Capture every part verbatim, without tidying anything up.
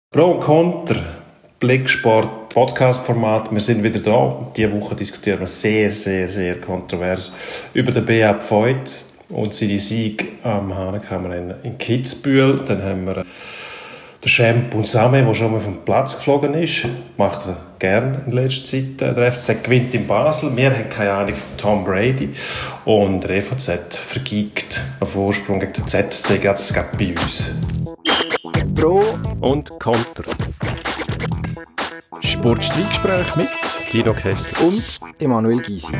Pro und Contra, Blicksport, Podcast-Format. Wir sind wieder da. Diese Woche diskutieren wir sehr, sehr, sehr kontrovers über den B A Pfeutz und seine Sieg am Hahnenkammrennen in Kitzbühel. Dann haben wir den Champ und Same, der schon mal vom Platz geflogen ist. Macht er gerne in letzter Zeit. Der F C Z gewinnt in Basel. Wir haben keine Ahnung von Tom Brady. Und der E V Z vergibt einen Vorsprung gegen den Z S C. Das geht bei uns. Pro und Contra. Sportstreitgespräch mit Dino Kessler und Emanuel Gysi.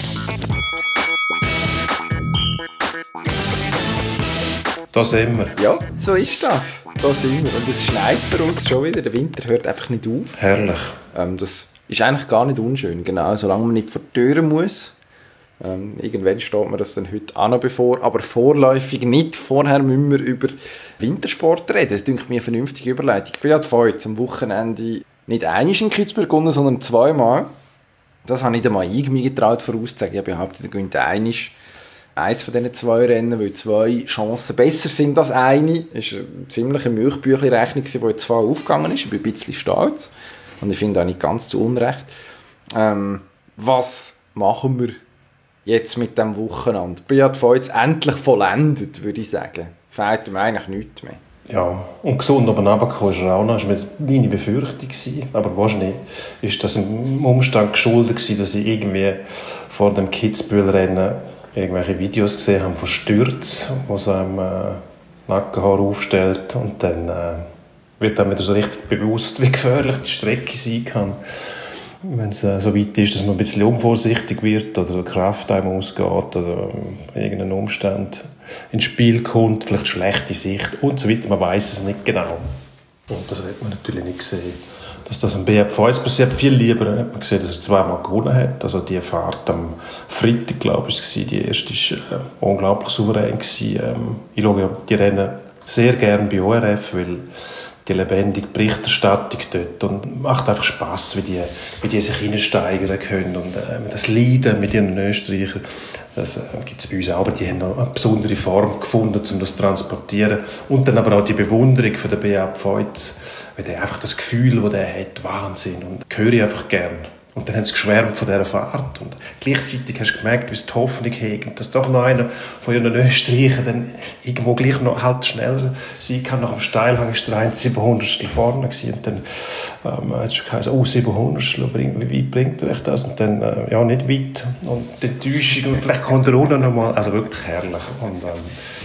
Da sind wir. Ja, so ist das. Da sind wir. Und es schneit für uns schon wieder. Der Winter hört einfach nicht auf. Herrlich. Ähm, das ist eigentlich gar nicht unschön. Genau, solange man nicht vor die Türe muss. Ähm, irgendwann steht mir das dann heute auch noch bevor, aber vorläufig nicht. Vorher müssen wir über Wintersport reden. Das ist mir eine vernünftige Überleitung. B A Pfeutz am Wochenende nicht einmal in Kitzbühel gewonnen, sondern zweimal. Das habe ich dann mal ich mir getraut vorauszusagen. Ich behaupte, der gewinnt einmal eins von diesen zwei Rennen, weil zwei Chancen besser sind als eine. Es war eine ziemliche Milchbüchli-Rechnung, die in zwei aufgegangen ist. Ich bin ein bisschen stolz. Und ich finde auch nicht ganz zu Unrecht. Ähm, was machen wir jetzt mit diesem Wochenende? B A Pfeutz endlich vollendet, würde ich sagen. Fehlt ihm eigentlich nichts mehr. Ja, und gesund oben runtergekommen ist er auch noch. Das war meine Befürchtung. Aber wahrscheinlich ist das im Umstand geschuldet, dass ich irgendwie vor dem Kitzbühel-Rennen irgendwelche Videos gesehen habe von Stürzen, wo sie einem äh, Nackenhaar aufstellt. Und dann äh, wird dann wieder so richtig bewusst, wie gefährlich die Strecke sein kann. Wenn es äh, so weit ist, dass man ein bisschen unvorsichtig wird oder die Kraft einem ausgeht oder äh, irgendein Umstand ins Spiel kommt, vielleicht schlechte Sicht und so weiter. Man weiß es nicht genau. Und das hat man natürlich nicht gesehen. Dass das am B A Pfeutz passiert, viel lieber hat man gesehen, dass er zweimal gewonnen hat. Also die Fahrt am Freitag, glaube ich, war die erste, war äh, unglaublich souverän gewesen. Ähm, ich schaue ja die Rennen sehr gerne bei O R F, weil die lebendige Berichterstattung dort und macht einfach Spass, wie die, wie die sich hineinsteigern können und äh, das Leiden mit ihren Österreichern, das äh, gibt es bei uns auch, aber die haben noch eine besondere Form gefunden, um das zu transportieren und dann aber auch die Bewunderung für den B A Pfeutz, weil der einfach das Gefühl, das der hat, Wahnsinn und das höre ich einfach gern. Und dann haben sie geschwärmt von dieser Fahrt. Und gleichzeitig hast du gemerkt, wie sie die Hoffnung hegen, dass doch noch einer von ihren Österreichern dann irgendwo gleich noch halt schneller sein kann. Nach dem Steilhang war der eine siebenhundertstel vorne gewesen. Und dann ähm, hat es schon gesagt, oh, siebenhundertstel, wie weit bringt er euch das? Und dann, äh, ja, nicht weit. Und die Enttäuschung, und vielleicht kommt er unten noch mal. Also wirklich herrlich. Und ähm,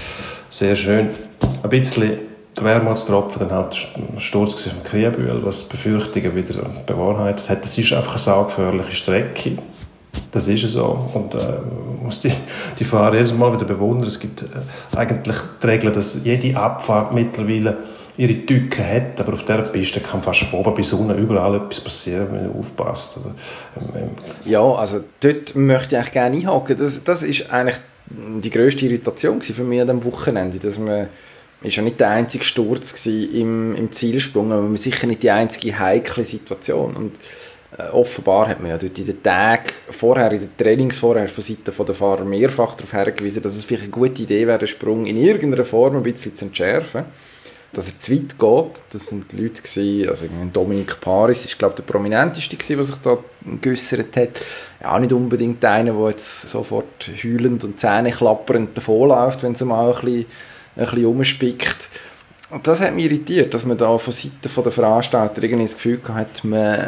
sehr schön. Ein bisschen der Wermutstropfen, dann halt der Sturz vom Kitzbühel, was die Befürchtungen wieder bewahrheitet hat. Das ist einfach eine saugefährliche Strecke. Das ist es so. Und äh, man muss die, die Fahrer jedes Mal wieder bewundern. Es gibt äh, eigentlich die Regel, dass jede Abfahrt mittlerweile ihre Tücken hat, aber auf dieser Piste kann fast von oben bis unten überall etwas passieren, wenn man aufpasst. Oder, ähm, ähm. Ja, also dort möchte ich eigentlich gerne einhaken. Das, das ist eigentlich die grösste Irritation für mich an diesem Wochenende, dass man es war ja nicht der einzige Sturz im, im Zielsprung, aber sicher nicht die einzige heikle Situation. Und äh, offenbar hat man ja dort in den Tagen vorher, in den Trainings vorher von Seiten der Fahrer mehrfach darauf hingewiesen, dass es vielleicht eine gute Idee wäre, den Sprung in irgendeiner Form ein bisschen zu entschärfen. Dass er zu weit geht, das sind die Leute gewesen, also Dominik Paris ist, glaube ich, der prominenteste gewesen, der sich da geäussert hat. Ja, auch nicht unbedingt einer, der jetzt sofort heulend und zähneklappernd davonläuft, wenn es mal ein bisschen ein bisschen rumspickt. Und das hat mich irritiert, dass man da von Seiten der Veranstalter irgendwie das Gefühl hat, man,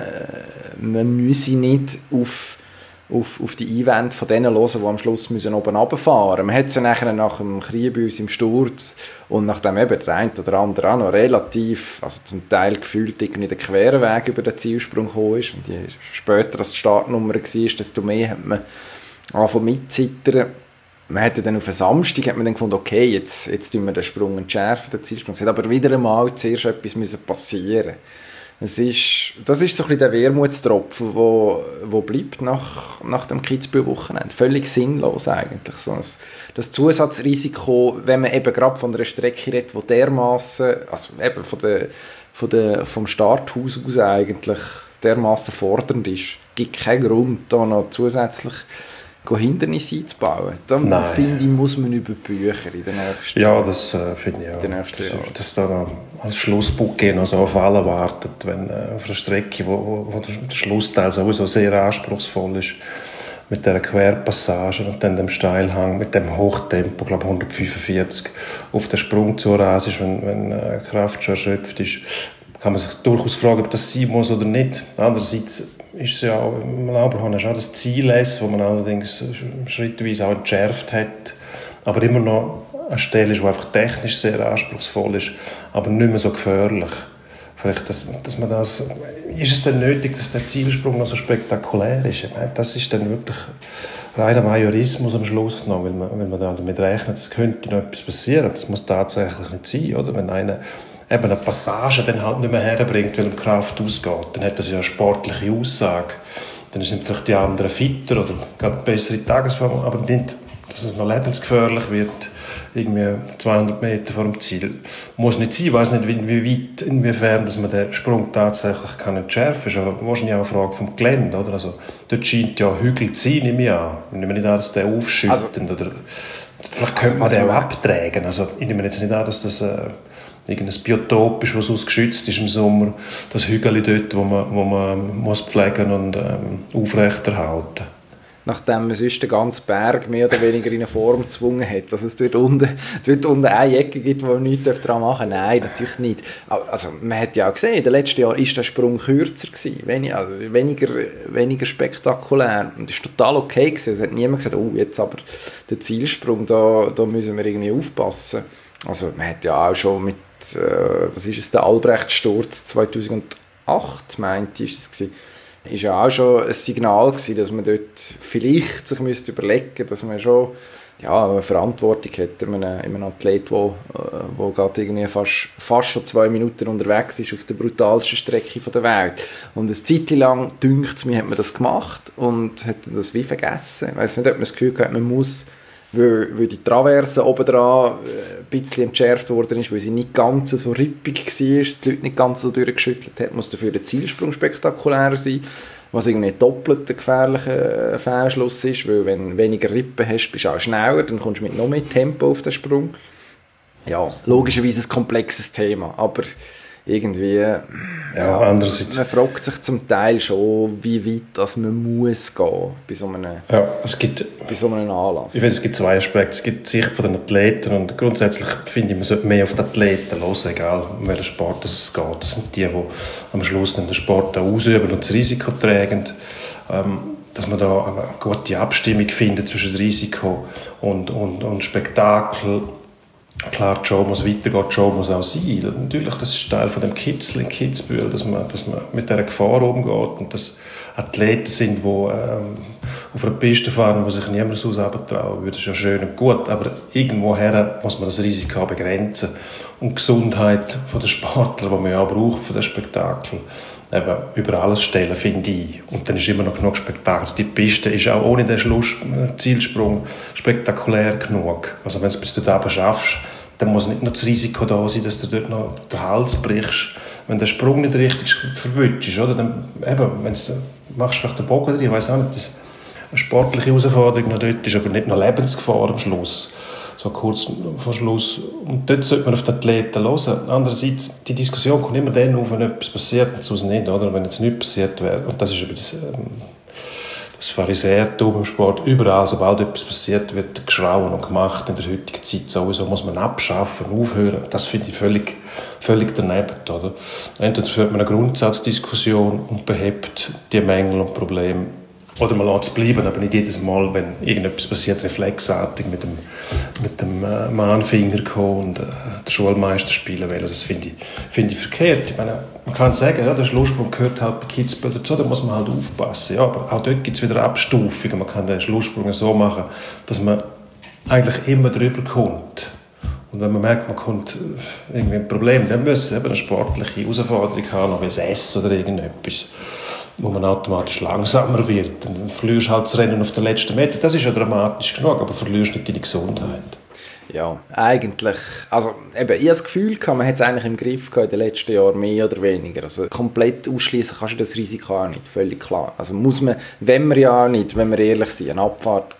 man müsse nicht auf, auf, auf die Einwände von denen hören, die am Schluss müssen oben runterfahren müssen. Man hat es ja nachher nach dem Krieg bei uns im Sturz und nachdem eben der eine oder andere auch noch relativ, also zum Teil gefühlt irgendwie den queren Weg über den Zielsprung gekommen ist und je später das die Startnummer war, desto mehr hat man angefangen mitzittern. Man hat dann auf einen Samstag hat man dann gefunden, okay, jetzt, jetzt tun wir den Sprung entschärfen, den Zielsprung. Es hat aber wieder einmal zuerst etwas müssen passieren. Das ist, das ist so ein bisschen der Wermutstropfen, wo, wo bleibt nach, nach dem Kitzbühel-Wochenende. Völlig sinnlos eigentlich. So das, das Zusatzrisiko, wenn man eben gerade von einer Strecke redet, die dermassen, also eben von der, von der, vom Starthaus aus eigentlich dermassen fordernd ist, gibt keinen Grund, da noch zusätzlich Hindernisse einzubauen. Dann finde ich, muss man über Bücher in den nächsten Ja, das äh, finde ich auch. Den nächsten das, Jahren. Dass da noch als Schlussbuch noch so auf alle wartet, wenn äh, auf einer Strecke, wo, wo, wo der, der Schlussteil sowieso sehr anspruchsvoll ist, mit dieser Querpassage und dann dem Steilhang, mit dem Hochtempo, glaube hundertfünfundvierzig, auf den Sprung zu rasen ist, wenn, wenn äh, Kraft schon erschöpft ist, kann man sich durchaus fragen, ob das sein muss oder nicht. Andererseits ist es ja auch, im Lauberhorn ist auch das Ziel, das man allerdings schrittweise auch entschärft hat, aber immer noch eine Stelle ist, die einfach technisch sehr anspruchsvoll ist, aber nicht mehr so gefährlich. Vielleicht, dass, dass man das, ist es denn nötig, dass der Zielsprung noch so spektakulär ist? Ich meine, das ist dann wirklich reiner Majorismus am Schluss noch, weil man, weil man da damit rechnet, es könnte noch etwas passieren. Das muss tatsächlich nicht sein, oder? Wenn einer eben eine Passage dann halt nicht mehr herbringt, weil ihm die Kraft ausgeht, dann hat das ja eine sportliche Aussage. Dann sind vielleicht die anderen fitter oder gerade bessere Tagesform, aber nicht, dass es noch lebensgefährlich wird, irgendwie zweihundert Meter vor dem Ziel. Muss nicht sein, ich weiss nicht, wie, wie weit, inwiefern dass man den Sprung tatsächlich kann entschärfen kann. Das ist aber wahrscheinlich auch eine Frage vom Gelände, oder? Also, dort scheint ja Hügel zu sein, nehme ich an. Ich nehme nicht an, dass der aufschüttet, also, oder vielleicht könnte man den auch abtragen. Also, ich nehme jetzt nicht an, dass das äh, irgendein Biotop ist, das geschützt ist im Sommer, das Hügel dort, wo man, wo man muss pflegen und ähm, aufrechterhalten. Nachdem man sonst den ganzen Berg mehr oder weniger in eine Form gezwungen hat, dass es dort unten, dort unten eine Ecke gibt, wo man nichts daran machen darf. Nein, natürlich nicht. Also, man hat ja auch gesehen, in den letzten Jahren war der Sprung kürzer gewesen, wenig, also weniger, weniger spektakulär. Und das war total okay gewesen. Es hat niemand gesagt, oh, jetzt aber der Zielsprung, da, da müssen wir irgendwie aufpassen. Also, man hat ja auch schon mit, äh, was ist es, der Albrecht-Sturz zweitausendacht, meinte ich, ist es gewesen. Ist ja auch schon ein Signal gewesen, dass man dort vielleicht sich müsste überlegen, dass man schon ja, eine Verantwortung hat in einem, in einem Athlet, der wo, wo gerade irgendwie fast, fast schon zwei Minuten unterwegs ist auf der brutalsten Strecke der Welt. Und eine Zeit lang, dünkt es mir, hat man das gemacht und hat das wie vergessen. Ich weiss nicht, ob man das Gefühl hat, man muss, weil, weil die Traverse oben dran ein bisschen entschärft worden ist, weil sie nicht ganz so rippig war, die Leute nicht ganz so durchgeschüttelt hat, muss dafür der Zielsprung spektakulärer sein, was irgendwie doppelt ein gefährlicher Fehlschluss ist, weil wenn du weniger Rippen hast, bist du auch schneller, dann kommst du mit noch mehr Tempo auf den Sprung. Ja, logischerweise ein komplexes Thema, aber irgendwie, ja, ja, andererseits, man fragt sich zum Teil schon, wie weit das man muss gehen bei so einem, ja, es gibt, bei so einem Anlass. Ich finde, es gibt zwei Aspekte. Es gibt die Sicht von den Athleten und grundsätzlich finde ich, man sollte mehr auf die Athleten hören, egal um welchen Sport es geht. Das sind die, die am Schluss dann den Sport ausüben und das Risiko tragen. Ähm, dass man da eine gute Abstimmung findet zwischen Risiko und, und, und Spektakel. Klar, die Show muss weitergehen, die Show muss auch sein. Natürlich, das ist Teil von dem Kitzel in Kitzbühel, dass man, dass man mit dieser Gefahr umgeht und dass Athleten sind, die ähm, auf einer Piste fahren, wo sich niemand so trauen würde. Das ist ja schön und gut, aber irgendwoher muss man das Risiko begrenzen. Und die Gesundheit der Sportler, die man ja auch braucht für das Spektakel, eben über alles stellen, finde ich. Und dann ist immer noch genug Spektakel. Also die Piste ist auch ohne den Schluss, Zielsprung spektakulär genug. Also wenn du es bis dort schaffst, dann muss nicht noch das Risiko da sein, dass du dort noch den Hals brichst. Wenn der Sprung nicht richtig verwutschst, oder? Dann eben, wenn du machst vielleicht den Bogen drin, ich weiss auch nicht, dass eine sportliche Herausforderung noch dort ist, aber nicht noch Lebensgefahr am Schluss. So kurz vor Schluss. Und dort sollte man auf die Athleten hören. Andererseits, die Diskussion kommt immer dann auf, wenn etwas passiert, und sonst nicht, oder? Wenn jetzt nichts passiert wäre. Und das ist eben das, ähm, das Pharisäertum im Sport. Überall, sobald etwas passiert, wird geschrauen und gemacht. In der heutigen Zeit sowieso muss man abschaffen, aufhören. Das finde ich völlig, völlig daneben, oder? Entweder führt man eine Grundsatzdiskussion und behebt die Mängel und Probleme. Oder man lässt es bleiben, aber nicht jedes Mal, wenn irgendetwas passiert, reflexartig mit dem, mit dem äh, Mahnfinger kommen und äh, den Schulmeister spielen wollen. Das finde ich, find ich verkehrt. Ich meine, man kann sagen, ja, der Schlusssprung gehört halt bei Kitzbühel dazu, da muss man halt aufpassen. Ja, aber auch dort gibt es wieder Abstufungen. Man kann den Schlusssprung so machen, dass man eigentlich immer drüber kommt. Und wenn man merkt, man kommt irgendwie ein Problem, dann muss es eben eine sportliche Herausforderung haben, wie ein S oder irgendetwas, wo man automatisch langsamer wird. Dann verlierst du halt das Rennen auf den letzten Meter. Das ist ja dramatisch genug, aber verlierst nicht deine Gesundheit. Ja, eigentlich. Also, eben, ich habe das Gefühl, man hat es eigentlich im Griff gehabt in den letzten Jahren, mehr oder weniger. Also, komplett ausschließen kannst du das Risiko auch nicht, völlig klar. Also, muss man, wenn wir ja nicht, wenn wir ehrlich sind, eine Abfahrt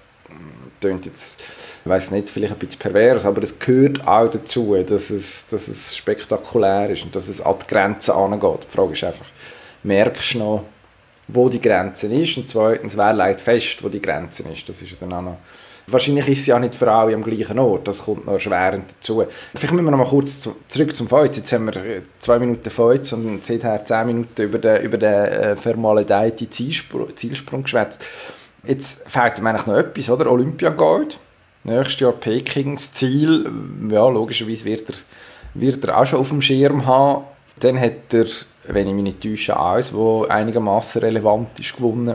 klingt jetzt, ich weiss nicht, vielleicht ein bisschen pervers, aber es gehört auch dazu, dass es, dass es spektakulär ist und dass es an die Grenzen angeht. Die Frage ist einfach, merkst du noch, wo die Grenze ist, und zweitens, wer legt fest, wo die Grenze ist. Das ist dann auch noch. Wahrscheinlich ist sie ja nicht für alle am gleichen Ort, das kommt noch erschwerend dazu. Vielleicht müssen wir noch mal kurz zu, zurück zum Feuz. Jetzt haben wir zwei Minuten Feuz und seither zehn Minuten über den, über den äh, vermaledeiten Zielsprung, Zielsprung geschwätzt. Jetzt fehlt mir eigentlich noch etwas, oder? Olympiagold. Nächstes Jahr Pekings Ziel. Ja, logischerweise wird er, wird er auch schon auf dem Schirm haben. Dann hat er, wenn ich mich nicht täusche, alles, was einigermaßen relevant ist, gewonnen.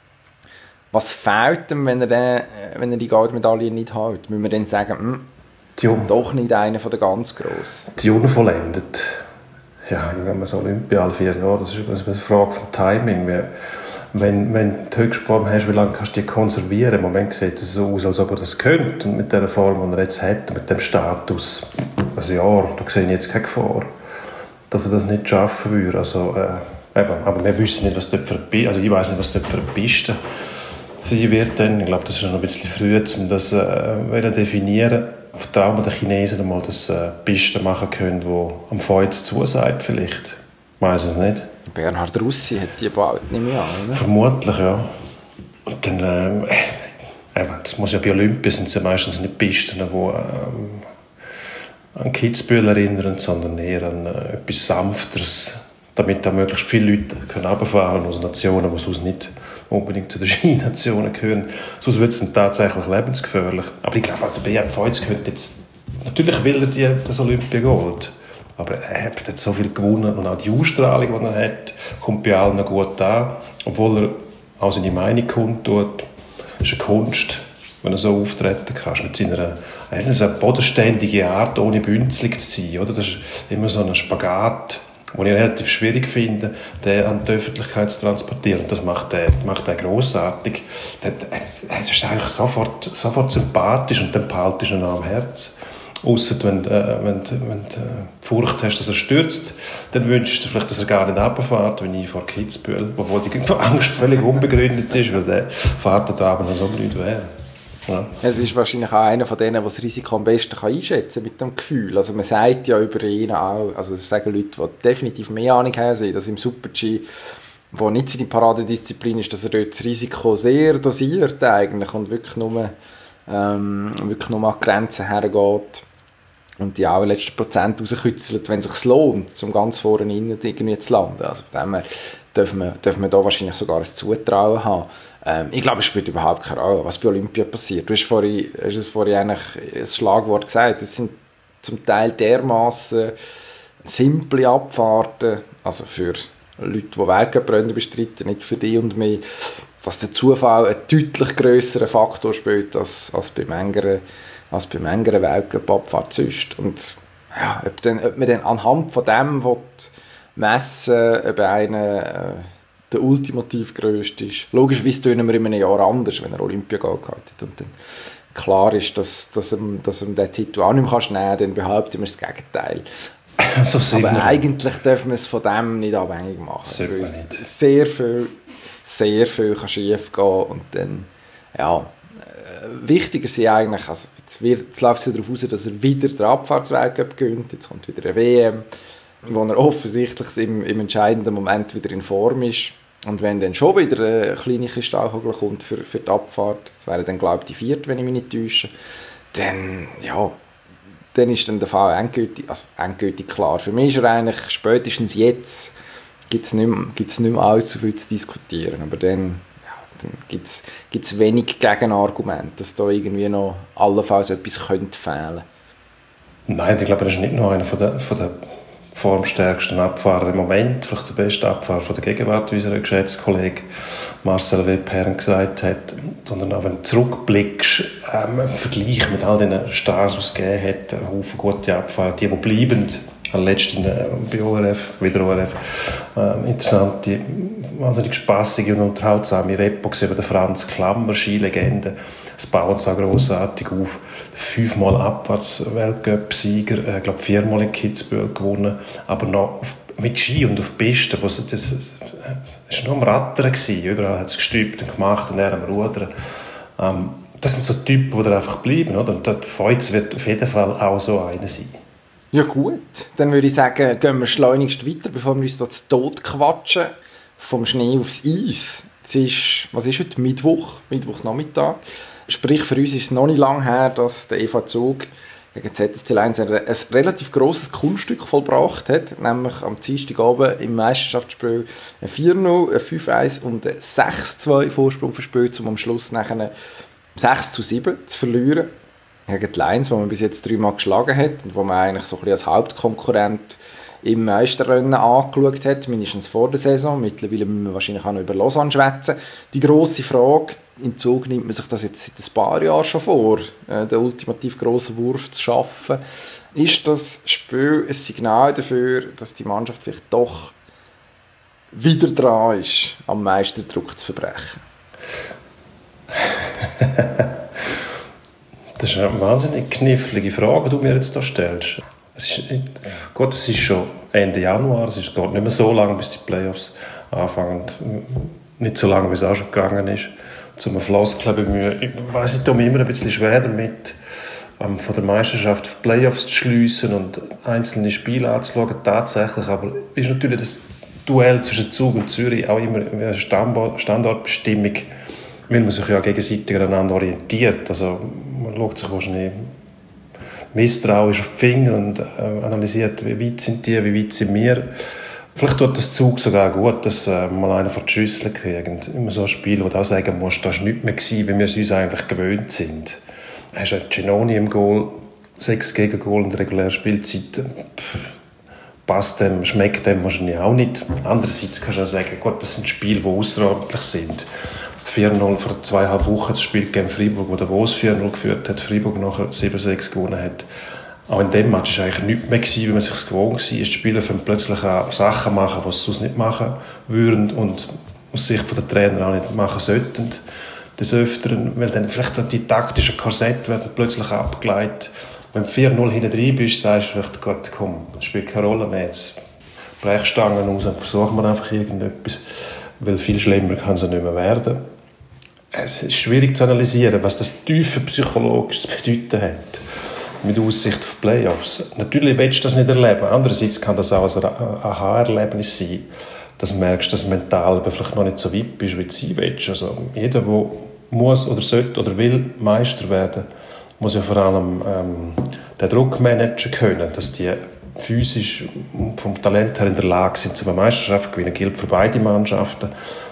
Was fehlt ihm, wenn er, den, wenn er die Goldmedaille nicht hat? Müssen wir dann sagen, hm, doch nicht einer von den ganz Grossen? Die unvollendet. Ja, wenn man so Olympia alle vier Jahre, das ist eine Frage vom Timing. Wenn, wenn du die Höchstform hast, wie lange kannst du die konservieren? Im Moment sieht es so aus, als ob er das könnte. Und mit der Form, die er jetzt hat, mit dem Status, ein Jahr, da sehe ich jetzt keine Gefahr, dass er das nicht schaffen würde. Also, äh, eben, aber wir wissen nicht, was dort für eine, also ich weiß nicht, was dort für eine Piste sein wird. Dann. Ich glaube, das ist noch ein bisschen früh, um das zu äh, definieren. Vertrauen wir den Chinesen einmal, dass sie äh, Pisten machen können, die am Feuz zusagt vielleicht. Ich weiss es nicht. Bernhard Russi hat die bald nicht mehr an, oder? Vermutlich, ja. Und dann, äh, eben, das muss ja bei Olympia sind es ja meistens nicht Pisten, die ähm, an Kitzbühel erinnern, sondern eher an äh, etwas Sanfteres, damit da möglichst viele Leute können runterfahren aus Nationen, die sonst nicht unbedingt zu den Skinationen gehören. Sonst wird es dann tatsächlich lebensgefährlich. Aber ich glaube, der B M Feuz könnte jetzt, natürlich will er die, das Olympiagold, aber er hat jetzt so viel gewonnen und auch die Ausstrahlung, die er hat, kommt bei allen gut an, obwohl er auch seine Meinung kundtut. Das ist eine Kunst, wenn er so auftreten kann, mit seiner so eine bodenständige Art, ohne bünzlig zu sein. Oder? Das ist immer so ein Spagat, den ich relativ schwierig finde, den an die Öffentlichkeit zu transportieren. Das macht er, macht er grossartig. Er ist eigentlich sofort, sofort sympathisch und dann behaltest du ihn am Herz. Ausser wenn, äh, wenn, wenn du die Furcht hast, dass er stürzt, dann wünschst du vielleicht, dass er gar nicht runterfährt, wie ich vor Kitzbühel, obwohl die Angst völlig unbegründet ist, weil der fährt da aber so blöd wäre. Ja. Es ist wahrscheinlich auch einer von denen, der das Risiko am besten einschätzen kann mit dem Gefühl. Also man sagt ja über ihn auch, also das sagen Leute, die definitiv mehr Ahnung haben, dass im Super-G, wo nicht seine Paradedisziplin ist, dass er dort das Risiko sehr dosiert eigentlich und wirklich nur, ähm, wirklich nur an die Grenzen hergeht und die auch letzten Prozent rauskützelt, wenn es sich lohnt, um ganz vorne innen irgendwie zu landen. Also von dem her dürfen wir, dürfen wir da wahrscheinlich sogar ein Zutrauen haben. Ähm, ich glaube, es spielt überhaupt keine Rolle, was bei Olympia passiert. Du hast vorhin, hast es vorhin eigentlich ein Schlagwort gesagt. Es sind zum Teil dermaßen simple Abfahrten, also für Leute, die Weltcuprennen bestreiten, nicht für dich und mich, dass der Zufall einen deutlich grösseren Faktor spielt als, als bei manchen als bei manchen Weltcup-Abfahrt sonst. Und ja, ob, dann, ob man dann anhand von dem messen, ob einer äh, der ultimativ grösste ist. Logischerweise tun wir in einem Jahr anders, wenn er Olympia gehalten hat. Und dann klar ist, dass, dass, ihm, dass ihm den Titel auch nicht mehr nehmen kann, dann behaupten wir das Gegenteil. So aber eigentlich dürfen wir es von dem nicht abhängig machen. Weil nicht. Sehr viel, sehr viel kann schief gehen und dann, ja, äh, wichtiger sind eigentlich, also jetzt, wird, jetzt läuft es ja darauf aus, dass er wieder den Abfahrtsweltcup gewinnt, jetzt kommt wieder eine W M, wo er offensichtlich im, im entscheidenden Moment wieder in Form ist. Und wenn dann schon wieder eine kleine Kristallkugel kommt für, für die Abfahrt, das wäre dann, glaube ich, die vierte, wenn ich mich nicht täusche, dann, ja, dann ist dann der Fall endgültig, also endgültig klar. Für mich ist er eigentlich, spätestens jetzt, gibt es nicht, nicht mehr allzu viel zu diskutieren. Aber dann, ja, dann gibt es wenig Gegenargumente, dass da irgendwie noch allenfalls etwas könnte fehlen. Nein, ich glaube, er ist nicht nur einer von der, von der formstärksten Abfahrer im Moment, vielleicht der beste Abfahrer von der Gegenwart, wie unser geschätzter Kollege Marcel Webherrn gesagt hat, sondern auch wenn du zurückblickst, ähm, im Vergleich mit all den Stars, die es gegeben hat, ein Haufen gute Abfahrer, die, die bleiben, letztens bei O R F, wieder O R F, äh, interessante, wahnsinnig spassige und unterhaltsame Repo gesehen, der Franz Klammer, Skilegende. Es bauen es auch grossartig auf. Fünfmal Abfahrts-Weltcup-Sieger, ich äh, glaube viermal in Kitzbühel gewonnen, aber noch auf, mit Ski und auf Pisten. Das war äh, noch am Rattern gewesen. Überall hat es gestübt und gemacht und er am Rudern. Ähm, das sind so Typen, die einfach bleiben, oder? Und der Feuz wird auf jeden Fall auch so einer sein. Ja gut, dann würde ich sagen, gehen wir schleunigst weiter, bevor wir uns da zu Tod quatschen. Vom Schnee aufs Eis. Es ist, was ist heute? Mittwoch, Mittwochnachmittag. Sprich, für uns ist es noch nicht lange her, dass der E V Zug gegen Z S C eins ein, ein relativ grosses Kunststück vollbracht hat, nämlich am Dienstagabend im Meisterschaftsspiel ein vier null, ein fünf eins und ein sechs zwei Vorsprung verspielt, um am Schluss nachher sechs zu sieben zu verlieren. Gegen die Lions, die man bis jetzt dreimal geschlagen hat und wo man eigentlich so ein bisschen als Hauptkonkurrent im Meisterrennen angeschaut hat, mindestens vor der Saison. Mittlerweile müssen wir wahrscheinlich auch noch über Lausanne schwätzen. Die grosse Frage, im Zug nimmt man sich das jetzt seit ein paar Jahren schon vor, äh, den ultimativ grossen Wurf zu schaffen. Ist das Spiel ein Signal dafür, dass die Mannschaft vielleicht doch wieder dran ist, am Meisterdruck zu verbrechen? Das ist eine wahnsinnig knifflige Frage, die du mir jetzt hier stellst. Es ist, Gott, es ist schon Ende Januar, es ist geht nicht mehr so lange, bis die Playoffs anfangen. Nicht so lange, wie es auch schon gegangen ist. Zum Floskeln bemühen. Ich weiss, ich tue mir immer ein bisschen schwer damit, ähm, von der Meisterschaft die Playoffs zu schliessen und einzelne Spiele anzuschauen, tatsächlich. Aber ist natürlich das Duell zwischen Zug und Zürich auch immer eine Standortbestimmung, weil man sich ja gegenseitig aneinander orientiert. Also man schaut sich wahrscheinlich misstrauisch auf die Finger und äh, analysiert, wie weit sind die, wie weit sind wir. Vielleicht tut das Zug sogar gut, dass äh, mal einer vor die Schüssel kriegt. Immer so ein Spiel, wo du auch sagen musst, das war nichts mehr gewesen, wie wir es uns eigentlich gewöhnt sind. Du hast einen Genoni im Goal, sechs Gegengol in der regulären Spielzeit. Pff, passt dem, schmeckt dem wahrscheinlich auch nicht. Andererseits kannst du auch sagen, Gott, das sind Spiele, die außerordentlich sind. vier null vor zweieinhalb Wochen das Spiel gegen Freiburg, wo der Vos vier null geführt hat, Freiburg nachher sieben sechs gewonnen hat. Auch in dem Match war eigentlich nichts mehr gewesen, wie man sich gewohnt war. Die Spieler können plötzlich auch Sachen machen, die sie sonst nicht machen würden und aus Sicht der Trainer auch nicht machen sollten. Des Öfteren, weil dann vielleicht auch die taktischen Korsette werden plötzlich abgeleitet. Wenn du vier null hinten drin bist, sagst du vielleicht, Gott, komm, das spielt keine Rolle mehr. Jetzt Brechstangen raus und versuchen wir einfach irgendetwas, weil viel schlimmer kann es ja nicht mehr werden. Es ist schwierig zu analysieren, was das tiefe psychologisch zu bedeuten hat. Mit Aussicht auf Playoffs. Natürlich willst du das nicht erleben. Andererseits kann das auch ein Aha-Erlebnis sein, dass du merkst, dass du mental vielleicht noch nicht so weit bist, wie du sein willst. Also jeder, der muss oder sollte oder will Meister werden, muss ja vor allem ähm, den Druck managen können, dass die physisch und vom Talent her in der Lage sind, zu einer Meisterschaft zu gewinnen. Das gilt für beide Mannschaften.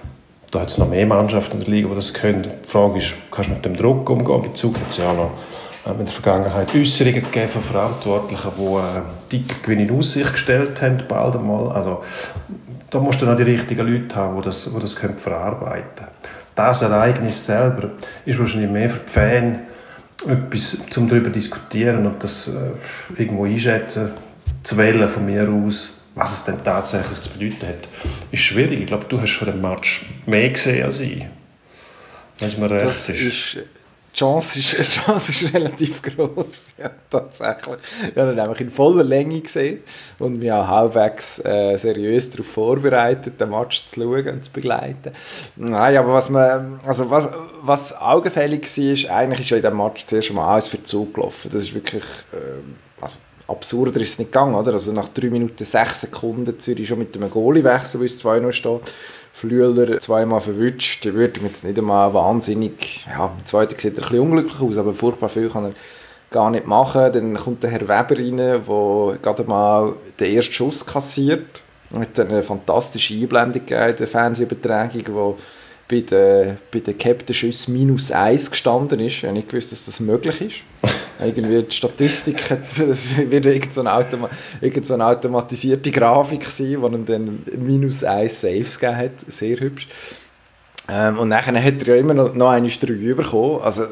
Da hat es noch mehr Mannschaften in der Liga, die das können. Die Frage ist, kannst du mit dem Druck umgehen? Bei Zug hat es ja auch noch in der Vergangenheit Äußerungen gegeben von Verantwortlichen, die äh, dicke Gewinne in Aussicht gestellt haben, bald einmal. Also, da musst du noch die richtigen Leute haben, die das, die das können verarbeiten können. Das Ereignis selber ist wahrscheinlich mehr für die Fans etwas, um darüber zu diskutieren und das äh, irgendwo einschätzen zu wollen von mir aus, was es denn tatsächlich zu bedeuten hat. Ist schwierig. Ich glaube, du hast von dem Match mehr gesehen als ich. Wenn es mir recht das ist. ist Die Chance ist, die Chance ist relativ gross, ja, tatsächlich. Ich habe ihn nämlich in voller Länge gesehen und mich auch halbwegs äh, seriös darauf vorbereitet, den Match zu schauen und zu begleiten. Nein, aber was, man, also was, was augenfällig war, ist, eigentlich ist ja in diesem Match zuerst mal alles für Zug gelaufen. Das ist wirklich, äh, also absurder ist es nicht gegangen, oder? Also nach drei Minuten sechs Sekunden Zürich schon mit einem Goalie-Wechsel, weil es zwei null steht. Flüeler zweimal verwünscht, der würde jetzt nicht einmal wahnsinnig, ja, der zweite sieht er ein bisschen unglücklich aus, aber furchtbar viel kann er gar nicht machen. Dann kommt der Herr Weber rein, der gerade mal den ersten Schuss kassiert. Er hat eine fantastische Einblendung gegeben in der Fernsehübertragung, wo bei den, bei den gehabten Schüssen minus eins gestanden ist. Ich habe nicht gewusst, dass das möglich ist. Irgendwie die Statistik hat, es wird irgend so eine, Automa- irgend so eine automatisierte Grafik sein, die ihm dann minus eins Saves gegeben hat. Sehr hübsch. Ähm, und nachher hat er ja immer noch, noch eine drei bekommen. Also,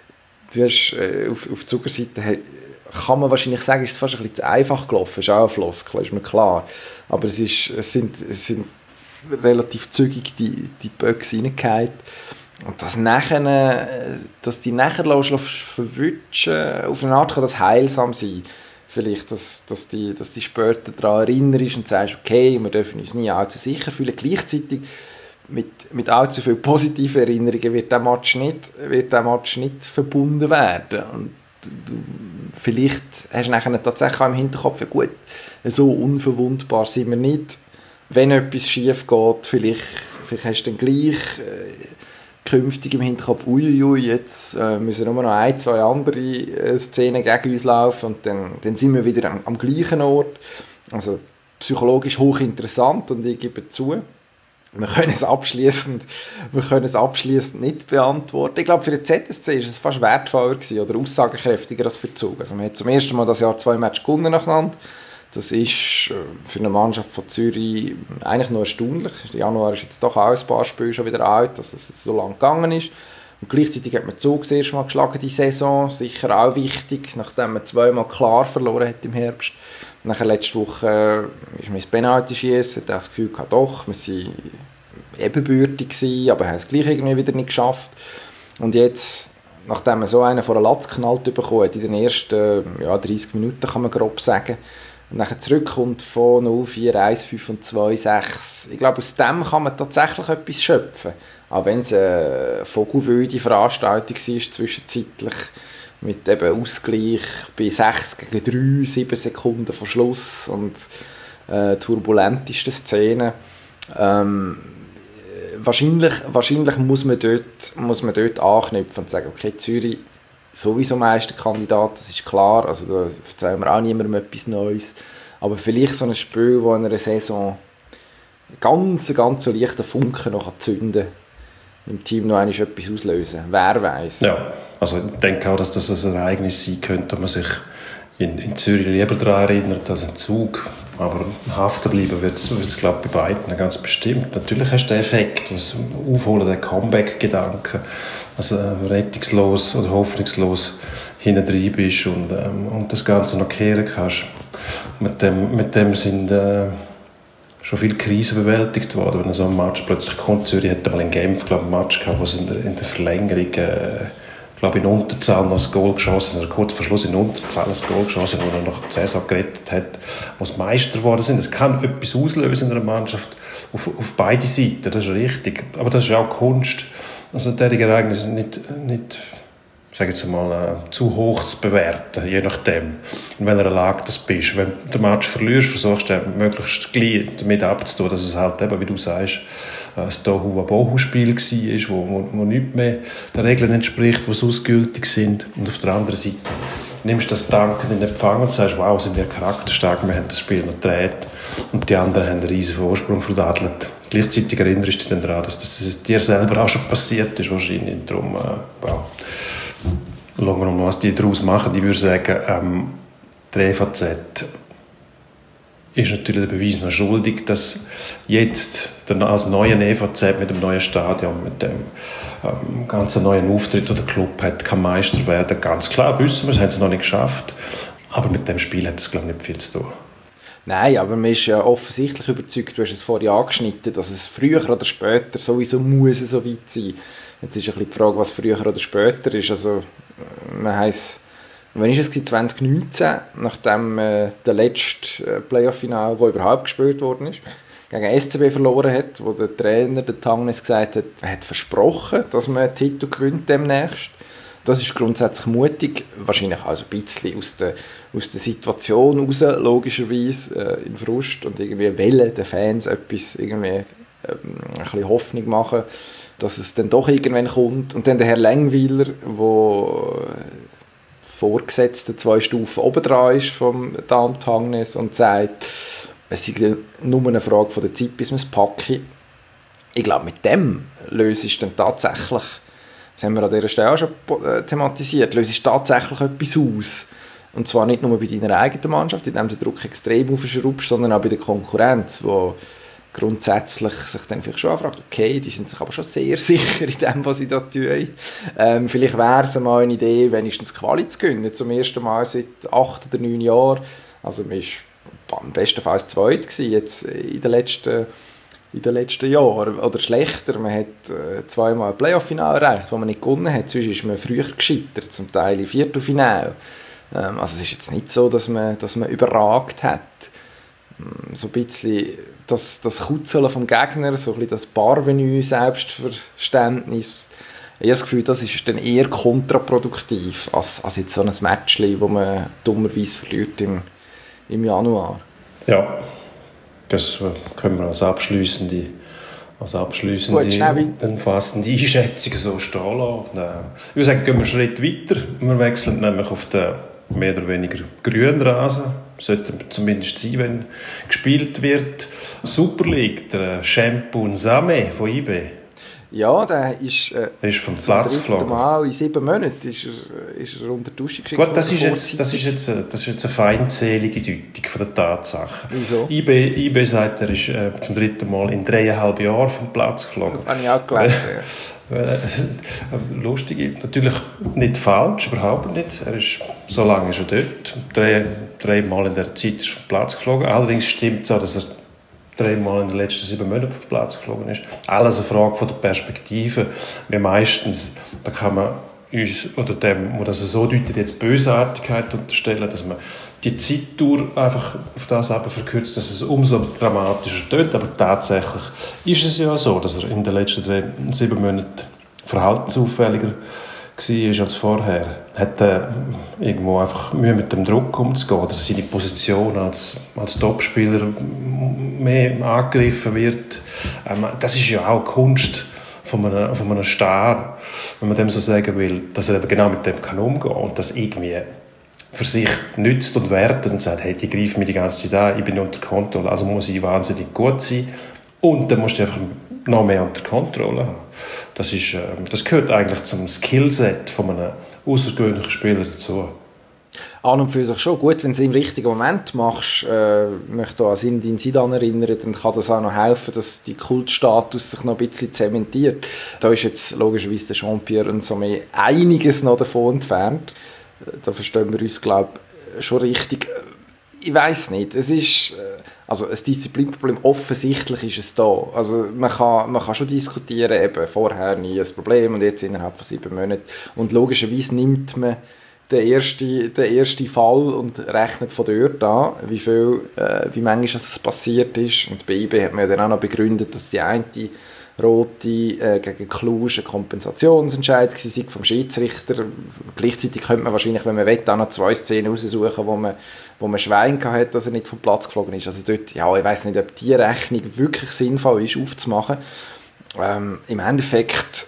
du hast, äh, auf, auf Zuckerseite hey, kann man wahrscheinlich sagen, ist es fast ein bisschen zu einfach gelaufen. Ist auch ein Floskel, ist mir klar. Aber es, ist, es, sind, es sind relativ zügig die, die Böcke reingefallen. Und das nachher, dass die nachher verwutschen, auf eine Art kann das heilsam sein. Vielleicht, dass, dass, die, dass die später daran erinnerst und sagst, okay, wir dürfen uns nie allzu sicher fühlen. Gleichzeitig mit, mit allzu viel positiven Erinnerungen wird der Match nicht, wird der Match nicht verbunden werden. Und du, du, vielleicht hast du nachher tatsächlich auch im Hinterkopf, ja gut, so unverwundbar sind wir nicht. Wenn etwas schief geht, vielleicht, vielleicht hast du dann gleich äh, künftig im Hinterkopf, uiuiui, jetzt äh, müssen nur noch ein, zwei andere äh, Szenen gegen uns laufen und dann, dann sind wir wieder am, am gleichen Ort. Also psychologisch hochinteressant und ich gebe zu, wir können es abschliessend, wir können es abschliessend nicht beantworten. Ich glaube, für den Z S C ist es fast wertvoller gewesen oder aussagekräftiger als für die Zug. Also man hat zum ersten Mal das Jahr zwei Matches gewonnen nacheinander. Das ist für eine Mannschaft von Zürich eigentlich noch erstaunlich. Der Januar ist jetzt doch auch ein paar Spiele schon wieder alt, dass es so lange gegangen ist. Und gleichzeitig hat man Zug das erste Mal geschlagen die Saison. Sicher auch wichtig, nachdem man zweimal klar verloren hat im Herbst. Nachher letzte Woche ist man ins Penalty-Schiessen, hat das Gefühl gehabt, doch, wir waren ebenbürtig gewesen, aber haben es gleich irgendwie wieder nicht geschafft. Und jetzt, nachdem man so einen vor den Latz geknallt bekommen hat, in den ersten ja, dreißig Minuten, kann man grob sagen, und nachher zurückkommt von null vier, eins fünf und zwei sechs. Ich glaube, aus dem kann man tatsächlich etwas schöpfen. Auch wenn es eine vogelwilde Veranstaltung war, zwischenzeitlich mit eben Ausgleich bei sechs gegen drei, sieben Sekunden vor Schluss und äh, turbulentesten Szenen. Ähm, wahrscheinlich, wahrscheinlich muss man dort, muss man dort anknüpfen und sagen, okay, Zürich sowieso Meisterkandidat, das ist klar, also da erzählen wir auch niemandem etwas Neues, aber vielleicht so ein Spiel, das in einer Saison ganz, ganz so leichten Funken noch zünden kann, im Team noch einmal etwas auslösen, wer weiß. Ja, also ich denke auch, dass das ein Ereignis sein könnte, dass man sich in, in Zürich lieber daran erinnert als ein Zug, aber haften bleiben wird es, glaube ich, bei beiden ganz bestimmt. Natürlich hast du den Effekt, das Aufholen, den Comeback-Gedanken, also äh, rettungslos oder hoffnungslos hinten drin bist und, ähm, und das Ganze noch kehren kannst. Mit dem, mit dem sind äh, schon viele Krisen bewältigt worden, wenn so ein Match plötzlich kommt. Zürich hat einmal in Genf, glaube ich, einen Match gehabt, wo es in der, in der Verlängerung äh, ich glaube, in Unterzahl noch ein Goal geschossen, oder kurz vor Schluss in Unterzahl ein Goal geschossen, wo er noch die Saison gerettet hat, wo sie Meister geworden sind. Es kann etwas auslösen in einer Mannschaft auf, auf beide Seiten, das ist richtig. Aber das ist auch Kunst. Also derartige Ereignisse nicht, nicht sage jetzt mal, äh, zu hoch zu bewerten, je nachdem, in welcher Lage du bist. Wenn du den Match verlierst, versuchst du möglichst gleich damit abzutun, dass es halt eben, wie du sagst, ein Tohu-Wabohu-Spiel war, wo, wo, wo nicht mehr den Regeln entspricht, die sonst gültig sind. Und auf der anderen Seite nimmst du das Danken in den Empfang und sagst, wow, sind wir charakterstark, wir haben das Spiel noch gedreht und die anderen haben einen riesen Vorsprung verdadelt. Gleichzeitig erinnerst du dich dann daran, dass das dir selber auch schon passiert ist, wahrscheinlich. Und darum, äh, wow. Schauen wir mal, was die daraus machen. Ich würde sagen, ähm, die E V Z ist natürlich der Beweis noch schuldig, dass jetzt als neuen E V Z mit dem neuen Stadion, mit dem ähm, ganzen neuen Auftritt, den der Club hat, kann Meister werden. Ganz klar wissen wir, das haben sie noch nicht geschafft. Aber mit dem Spiel hat es, glaube ich, nicht viel zu tun. Nein, aber man ist ja offensichtlich überzeugt, du hast es vorhin angeschnitten, dass es früher oder später sowieso muss so weit sein. Jetzt ist ein bisschen die Frage, was früher oder später ist. Also, man heisst, wann ist es zwanzig neunzehn, nachdem äh, der letzte äh, Playoff-Final, das überhaupt gespielt worden ist, gegen S C B verloren hat, wo der Trainer, der Tangnes, gesagt hat, er hat versprochen, dass man einen Titel gewinnt demnächst. Das ist grundsätzlich mutig, wahrscheinlich auch so ein bisschen aus der, aus der Situation heraus, logischerweise, äh, in Frust und irgendwie wollen den Fans etwas, irgendwie ähm, ein bisschen Hoffnung machen, dass es dann doch irgendwann kommt. Und dann der Herr Längweiler, der vorgesetzte zwei Stufen obendran ist vom Dan Tangnes und sagt, es sei nur eine Frage von der Zeit, bis man es packe. Ich glaube, mit dem löst es dann tatsächlich, das haben wir an dieser Stelle auch schon thematisiert, löst es tatsächlich etwas aus. Und zwar nicht nur bei deiner eigenen Mannschaft, in dem du den Druck extrem aufschraubst, sondern auch bei der Konkurrenz, wo grundsätzlich sich dann vielleicht schon fragt, okay, die sind sich aber schon sehr sicher in dem, was sie da tun. Ähm, vielleicht wäre es mal eine Idee, wenigstens Quali zu gewinnen, zum ersten Mal seit acht oder neun Jahren. Also man war am besten Fall zweit gewesen, jetzt in den letzten, in den letzten Jahren. Oder schlechter, man hat äh, zweimal ein Playoff-Final erreicht, das man nicht gewonnen hat. Sonst ist man früher gescheitert, zum Teil im Viertelfinale. Ähm, also es ist jetzt nicht so, dass man, dass man überragt hat. So ein bisschen das, das Kutzeln vom Gegner, so ein bisschen das Parvenu-Selbstverständnis. Ich habe das Gefühl, das ist dann eher kontraproduktiv als, als jetzt so ein Matchli, das man dummerweise verliert im, im Januar. Ja, das können wir als abschliessende, als abschliessende umfassende Einschätzung so stehen lassen. Und, äh, ich würde sagen, gehen wir einen Schritt weiter. Wir wechseln nämlich auf den mehr oder weniger grünen Rasen. Sollte zumindest sein, wenn gespielt wird. Super League, der Shampoo Nsame von I B. Ja, der ist, äh, ist vom Platz geflogen. Mal in sieben Monaten ist er, ist er unter die Dusche geschickt. Gut, das ist, jetzt, das, ist jetzt, das ist jetzt eine feindselige Deutung von der Tatsache. Wieso? I B, I B sagt, er ist äh, zum dritten Mal in dreieinhalb Jahren vom Platz geflogen. Das habe ich auch gelesen. Lustig, natürlich nicht falsch, überhaupt nicht. Er ist, so lange ist er dort. Drei, dreimal in der Zeit ist er vom Platz geflogen. Allerdings stimmt es auch, dass er dreimal in den letzten sieben Monaten vom Platz geflogen ist. Alles eine Frage von der Perspektive. Wir meistens, da kann man uns, oder dem, wo das so deutet, jetzt Bösartigkeit unterstellen, dass man die Zeitdauer einfach auf das aber verkürzt, dass es umso dramatischer tönt. Aber tatsächlich ist es ja so, dass er in den letzten drei, sieben Monaten verhaltensauffälliger war als vorher. Hat er irgendwo einfach Mühe mit dem Druck umzugehen, oder seine Position als, als Topspieler mehr angegriffen wird. Das ist ja auch Kunst von einem, von einem Star, wenn man dem so sagen will, dass er eben genau mit dem kann umgehen und das irgendwie für sich nützt und wertet und sagt, hey, die greifen mir die ganze Zeit an, ich bin unter Kontrolle, also muss ich wahnsinnig gut sein. Und dann musst du einfach noch mehr unter Kontrolle haben. Das, ist, äh, das gehört eigentlich zum Skillset von einem außergewöhnlichen Spieler dazu. An und für sich schon gut, wenn du es im richtigen Moment machst. Äh, ich möchte an Zinedine Zidane erinnern, dann kann das auch noch helfen, dass die Kultstatus sich noch ein bisschen zementiert. Da ist jetzt logischerweise der Jean-Pierre Nsame einiges noch davon entfernt. Da verstehen wir uns, glaube ich, schon richtig. Ich weiss nicht. Es ist... Also ein Disziplinproblem, offensichtlich ist es da. Also man kann, man kann schon diskutieren, eben vorher nie ein Problem und jetzt innerhalb von sieben Monaten. Und logischerweise nimmt man den ersten, den ersten Fall und rechnet von dort an, wie viel, äh, wie manchmal es passiert ist. Und bei I B hat man ja dann auch noch begründet, dass die eine rote äh, gegen Cluj ein Kompensationsentscheid war vom Schiedsrichter. Gleichzeitig könnte man wahrscheinlich, wenn man will, auch noch zwei Szenen raussuchen, wo man wo man Schwein hatte, dass er nicht vom Platz geflogen ist. Also dort, ja, ich weiss nicht, ob die Rechnung wirklich sinnvoll ist, aufzumachen. Ähm, Im Endeffekt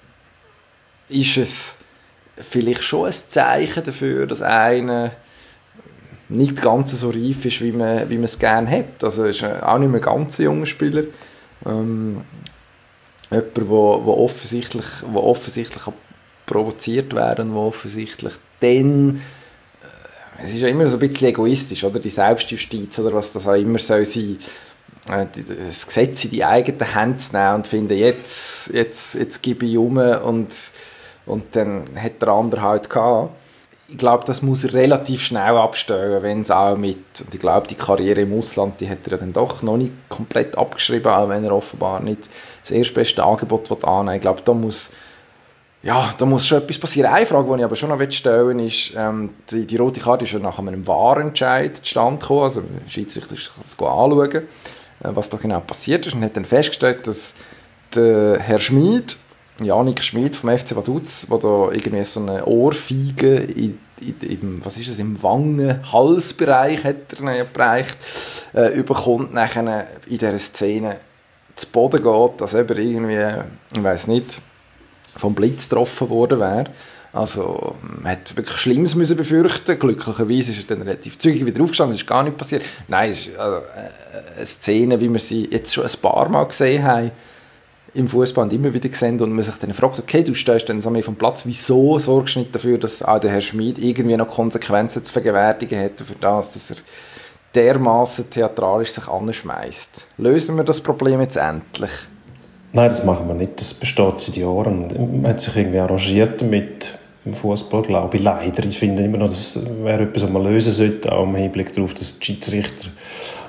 ist es vielleicht schon ein Zeichen dafür, dass einer nicht ganz so reif ist, wie man, wie man es gerne hat. Also er ist auch nicht mehr ganz ein junger Spieler. Ähm, jemand, der wo, wo offensichtlich, wo offensichtlich provoziert werden, wo offensichtlich dann... Es ist ja immer so ein bisschen egoistisch, oder? Die Selbstjustiz oder was das auch immer soll sein, das Gesetz in die eigenen Hände zu nehmen und finden, jetzt, jetzt, jetzt gebe ich um und, und dann hat der andere halt gehabt. Ich glaube, das muss er relativ schnell abstellen, wenn es auch mit, und ich glaube, die Karriere im Ausland, die hat er dann doch noch nicht komplett abgeschrieben, auch wenn er offenbar nicht das erstbeste Angebot annehmen will. Ich glaube, da muss Ja, da muss schon etwas passieren. Eine Frage, die ich aber schon noch stellen will, ist, ähm, die, die rote Karte ist ja nach einem Wahrentscheid zustande gekommen. Also der Schiedsrichter ist das anschauen, äh, was da genau passiert ist, und hat dann festgestellt, dass der Herr Schmid, Janik Schmid vom F C Vaduz, der da irgendwie so eine Ohrfeige in, in, in, was ist es, im Wangen-Halsbereich hat er erreicht, äh, überkommt nachher in dieser Szene zu Boden geht, dass er irgendwie, ich weiss nicht, vom Blitz getroffen worden wäre. Also man hat wirklich Schlimmes müssen befürchten. Glücklicherweise ist er dann relativ zügig wieder aufgestanden, es ist gar nichts passiert. Nein, es ist also eine Szene, wie wir sie jetzt schon ein paar Mal gesehen haben im Fußball und immer wieder gesehen, und man sich dann fragt, okay, du stehst dann so mehr vom Platz, wieso sorgst du nicht dafür, dass auch der Herr Schmid irgendwie noch Konsequenzen zu vergewärtigen hätte für das, dass er dermaßen theatralisch sich anschmeißt. Lösen wir das Problem jetzt endlich? Nein, das machen wir nicht. Das besteht seit Jahren. Man hat sich irgendwie arrangiert damit im Fußball, glaube ich. Leider. Ich finde immer noch, das wäre etwas, was man lösen sollte, auch im Hinblick darauf, dass die Schiedsrichter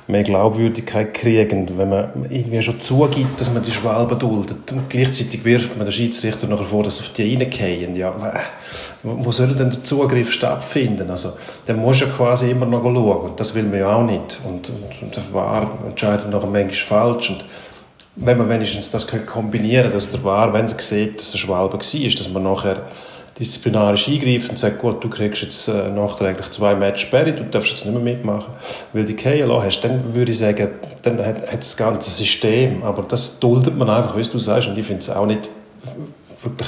mehr Glaubwürdigkeit kriegen, wenn man irgendwie schon zugibt, dass man die Schwalben duldet. Und gleichzeitig wirft man den Schiedsrichter nachher vor, dass auf die reingehen. Ja, wo soll denn der Zugriff stattfinden? Also, dann muss ja quasi immer noch schauen. Und das will man ja auch nicht. Und, und, und der V A R entscheidet nachher manchmal falsch. Und wenn man wenigstens das kombinieren könnte, dass der V A R, wenn er sieht, dass der Schwalbe war, dass man nachher disziplinarisch eingreift und sagt, gut, du kriegst jetzt äh, nachträglich zwei Matches Sperre, du darfst jetzt nicht mehr mitmachen, weil du fallen lassen hast, dann würde ich sagen, dann hat, hat das ganze System, aber das duldet man einfach, wie du sagst, und ich finde es auch nicht wirklich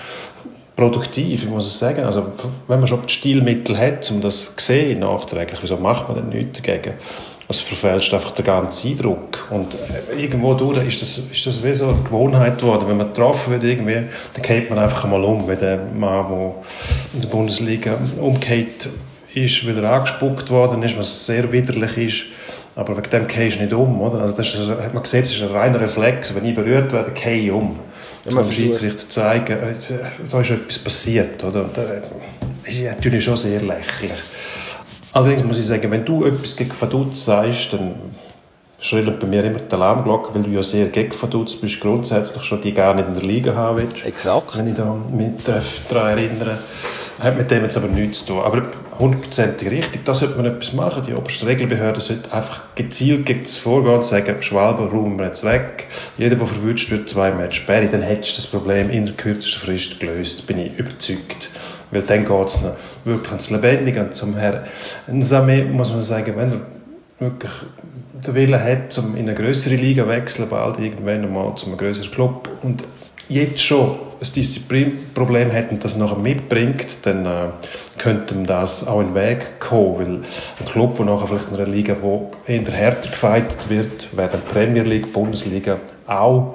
produktiv, ich muss es sagen, also wenn man schon die Stilmittel hat, um das zu sehen nachträglich, wieso macht man denn nichts dagegen? Also verfälscht einfach den ganzen Eindruck. Und irgendwo durch ist das, ist das wie so eine Gewohnheit geworden. Wenn man getroffen wird, irgendwie, dann geht man einfach mal um. Wie der Mann, der in der Bundesliga umgekehrt ist, weil er angespuckt worden ist, was sehr widerlich ist. Aber wegen dem gehst du nicht um. Oder? Also das ist, hat man gesehen, das ist ein reiner Reflex. Wenn ich berührt werde, gehe ich um. Um dem Schiedsrichter zeigen, da ist etwas passiert. Oder? Und das ist natürlich schon sehr lächerlich. Allerdings muss ich sagen, wenn du etwas gegen Vaduz sagst, dann schrillen bei mir immer die Alarmglocken, weil du ja sehr gegen Vaduz bist, grundsätzlich schon die gar nicht in der Liga haben willst. Exakt. Wenn ich da mich daran erinnere. Hat mit dem jetzt aber nichts zu tun. Aber hundertprozentig richtig, da sollte man etwas machen. Die oberste Regelbehörde sollte einfach gezielt gegen das Vorgehen und sagen, Schwalben räumen wir jetzt weg. Jeder, der verwünscht wird, zwei Matches Sperre. Dann hättest du das Problem in der kürzesten Frist gelöst, bin ich überzeugt. Weil dann geht es wirklich ans Lebendige. Und zum Herrn Nsame muss man sagen, wenn er wirklich den Willen hat, um in eine größere Liga zu wechseln, bald irgendwann einmal zu einem größeren Club, und jetzt schon ein Disziplinproblem hat und das nachher mitbringt, dann äh, könnte ihm das auch in den Weg kommen, weil ein Club, der nachher vielleicht in einer Liga, wo eher härter gefightet wird, wäre dann Premier League, Bundesliga auch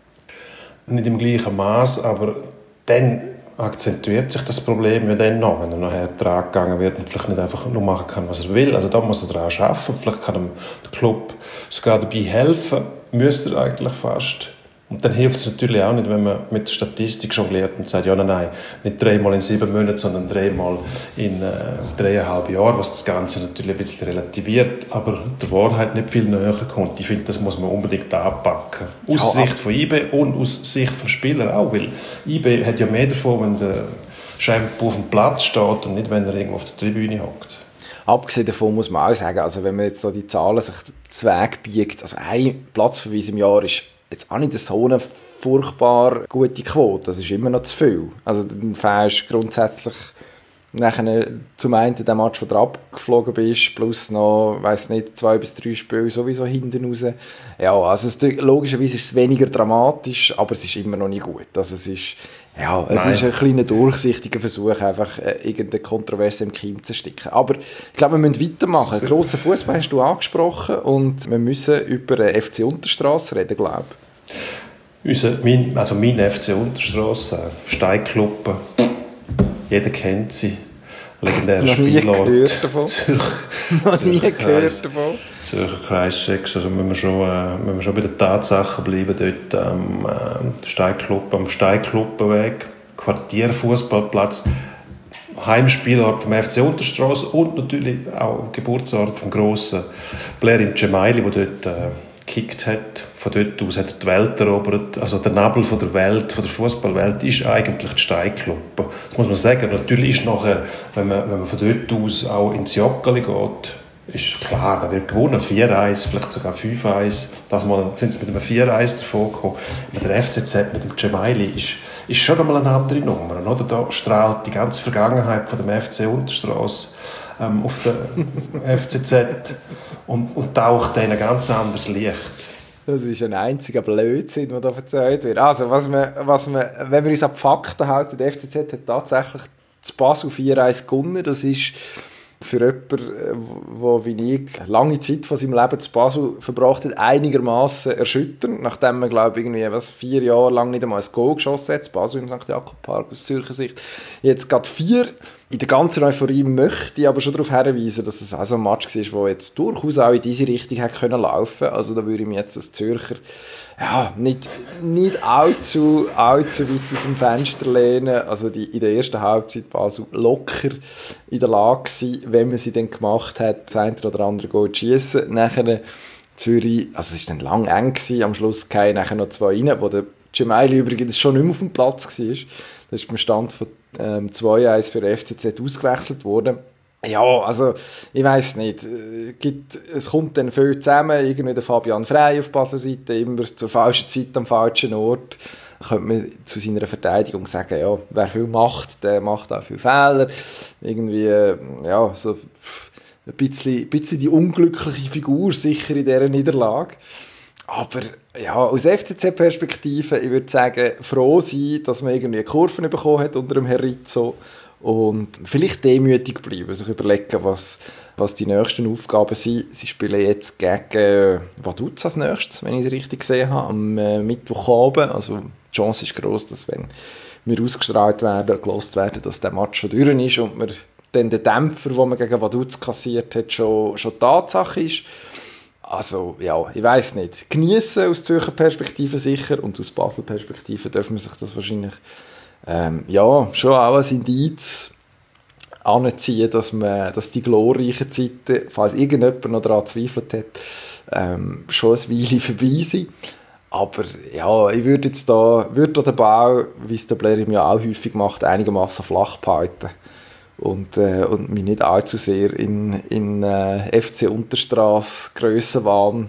nicht im gleichen Maß, aber dann akzentuiert sich das Problem ja dann noch, wenn er noch härter angegangen wird und vielleicht nicht einfach nur machen kann, was er will. Also da muss er daran arbeiten. Vielleicht kann ihm der Club sogar dabei helfen, müsste er eigentlich fast. Und dann hilft es natürlich auch nicht, wenn man mit der Statistik jongliert und sagt, ja, nein, nein, nicht dreimal in sieben Monaten, sondern dreimal in äh, dreieinhalb Jahren, was das Ganze natürlich ein bisschen relativiert, aber der Wahrheit nicht viel näher kommt. Ich finde, das muss man unbedingt anpacken. Aus ja, Sicht von I B und aus Sicht von Spielern auch, weil I B hat ja mehr davon, wenn der Shampoo auf dem Platz steht und nicht, wenn er irgendwo auf der Tribüne hockt. Abgesehen davon muss man auch sagen, also wenn man jetzt so die Zahlen sich zu Weg biegt, also ein Platzverweis im Jahr ist jetzt auch nicht so eine furchtbar gute Quote. Das ist immer noch zu viel. Also dann fährst du grundsätzlich nachher zum einen den Match, wo du abgeflogen bist, plus noch, weiss nicht, zwei bis drei Spiele sowieso hinten raus. Ja, also es, logischerweise ist es weniger dramatisch, aber es ist immer noch nicht gut. Also es ist, ja, es ist ein kleiner durchsichtiger Versuch, einfach äh, irgendeine Kontroverse im Keim zu sticken. Aber ich glaube, wir müssen weitermachen. So. Grossen Fußball hast du angesprochen und wir müssen über den F C Unterstrasse reden, glaube ich. Unser, mein, also mein F C Unterstrasse, Steinkluppe, jeder kennt sie. Legendärer Spielort. Zürich. Noch nie gehört davon. Zürcher Kreis sechs. Also müssen wir schon, äh, müssen wir schon bei den Tatsachen bleiben. Dort am äh, Steinkluppe, am Steinkluppenweg, Quartierfußballplatz, Heimspielort vom F C Unterstrasse und natürlich auch Geburtsort vom grossen Blerim Cemaili, der dort äh, gekickt hat. Von dort aus hat er die Welt erobert. Also der Nabel von der Welt, von der Fußballwelt, ist eigentlich die Steinkluppe. Das muss man sagen. Natürlich ist nachher, wenn man, wenn man von dort aus auch ins Joggeli geht, ist klar, da wird gewonnen. vier eins, vielleicht sogar fünf eins. Das Mal sind sie mit einem vier eins davon gekommen. Mit der F C Z, mit dem Cemaili, ist, ist schon einmal eine andere Nummer. Oder? Da strahlt die ganze Vergangenheit von dem F C Unterstrasse ähm, auf der F C Z und, und taucht in ein ganz anderes Licht. Das ist ein einziger Blödsinn, der da erzählt wird. Also, was man, was man, wenn wir uns an die Fakten halten, der F C Z hat tatsächlich das Basel vier eins gewonnen. Das ist für jemanden, der wie ich lange Zeit von seinem Leben zu Basel verbracht hat, einigermaßen erschütternd, nachdem man, glaube ich, irgendwie was, vier Jahre lang nicht einmal ein Goal geschossen hat, zu Basel im Sankt Jakob Park aus Zürcher Sicht. Jetzt gerade vier. in der ganzen Euphorie möchte ich aber schon darauf hinweisen, dass es auch so ein Match war, der jetzt durchaus auch in diese Richtung hätte können laufen. Also da würde ich mich jetzt als Zürcher ja, nicht, nicht allzu, allzu weit aus dem Fenster lehnen. Also die, in der ersten Halbzeit war also locker in der Lage gewesen, wenn man sie dann gemacht hat, das eine oder andere Goal zu schiessen. Nachher Zürich, also es war dann lang eng gewesen, am Schluss kamen nachher noch zwei rein, wo der Gemayli übrigens schon nicht mehr auf dem Platz war. Da ist beim Stand von ähm, zwei eins für F C Z ausgewechselt worden. Ja, also, ich weiss nicht. Äh, gibt, es kommt dann viel zusammen. Irgendwie der Fabian Frey auf Basler Seite, immer zur falschen Zeit am falschen Ort. Da könnte man zu seiner Verteidigung sagen, ja, wer viel macht, der macht auch viel Fehler. Irgendwie, äh, ja, so ein bisschen, ein bisschen die unglückliche Figur sicher in dieser Niederlage. Aber ja, aus F C Z-Perspektive, ich würde sagen, froh sein, dass man irgendwie Kurven bekommen hat unter dem Herr Rizzo und vielleicht demütig bleiben, sich überlegen, was, was die nächsten Aufgaben sind. Sie spielen jetzt gegen Vaduz als nächstes, wenn ich es richtig gesehen habe, am äh, Mittwochabend. Also die Chance ist gross, dass wenn wir ausgestrahlt werden, gelost werden, dass der Match schon durch ist und man dann den Dämpfer, den man gegen Vaduz kassiert hat, schon, schon Tatsache ist. Also, ja, ich weiss nicht. Geniessen aus Zürcher Perspektive sicher und aus Basel Perspektive dürfen wir sich das wahrscheinlich ähm, ja, schon auch als Indiz anziehen, dass, man, dass die glorreichen Zeiten, falls irgendjemand noch daran zweifelt hat, ähm, schon ein Weile vorbei sind. Aber ja, ich würde jetzt da, würde da den Bau, wie es der Blerim ja auch häufig macht, einigermaßen flach behalten. Und, äh, und mich nicht allzu sehr in, in äh, F C Unterstrasse, Grössenwahn,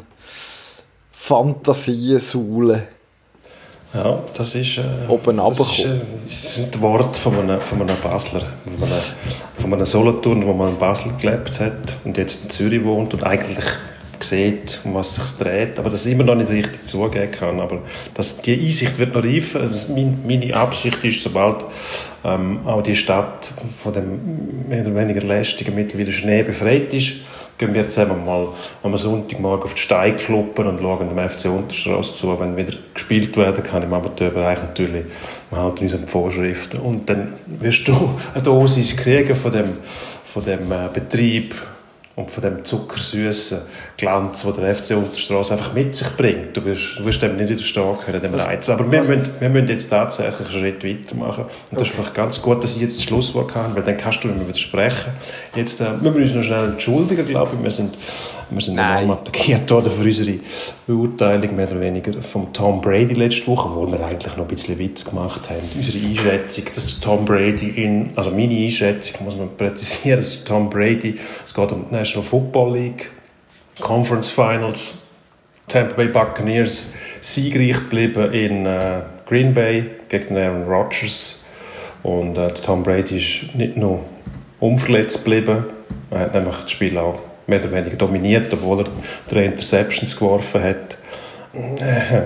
Fantasien suhlen. Ja, das ist, äh, Oben das, ist äh, das sind die Worte von einem, von einem Basler, von einem, von einem Solothurner, der mal in Basel gelebt hat und jetzt in Zürich wohnt und eigentlich sieht, um was es sich dreht, aber das immer noch nicht richtig zugeben kann. Aber das, die Einsicht wird noch reifen. Also meine Absicht ist, sobald ähm, auch die Stadt von dem mehr oder weniger lästigen mittlerweile Schnee befreit ist, gehen wir zusammen mal am Sonntagmorgen auf die Steinkluppen und schauen dem F C Unterstrasse zu. Wenn wieder gespielt werden kann im Amateurbereich natürlich, wir halten uns an die Vorschriften. Und dann wirst du eine Dosis kriegen von dem, von dem äh, Betrieb und von dem zuckersüßen Glanz, den der F C Unterstrasse einfach mit sich bringt. Du wirst, du wirst dem nicht widerstehen können, dem Reiz. Aber wir müssen, wir müssen jetzt tatsächlich einen Schritt weitermachen. Und das ist vielleicht ganz gut, dass ich jetzt das Schlusswort habe, weil dann kannst du nicht mehr widersprechen. Jetzt äh, müssen wir uns noch schnell entschuldigen, glaube ich. Wir sind, wir sind enorm attackiert worden für unsere Beurteilung, mehr oder weniger, vom Tom Brady letzte Woche, wo wir eigentlich noch ein bisschen Witz gemacht haben. Unsere Einschätzung, dass Tom Brady in, also meine Einschätzung, muss man präzisieren, dass Tom Brady, es geht um die National Football League, Conference Finals, Tampa Bay Buccaneers siegreich geblieben in äh, Green Bay gegen Aaron Rodgers. Und äh, Tom Brady ist nicht nur unverletzt geblieben, er hat nämlich das Spiel auch mehr oder weniger dominiert, obwohl er drei Interceptions geworfen hat. Äh,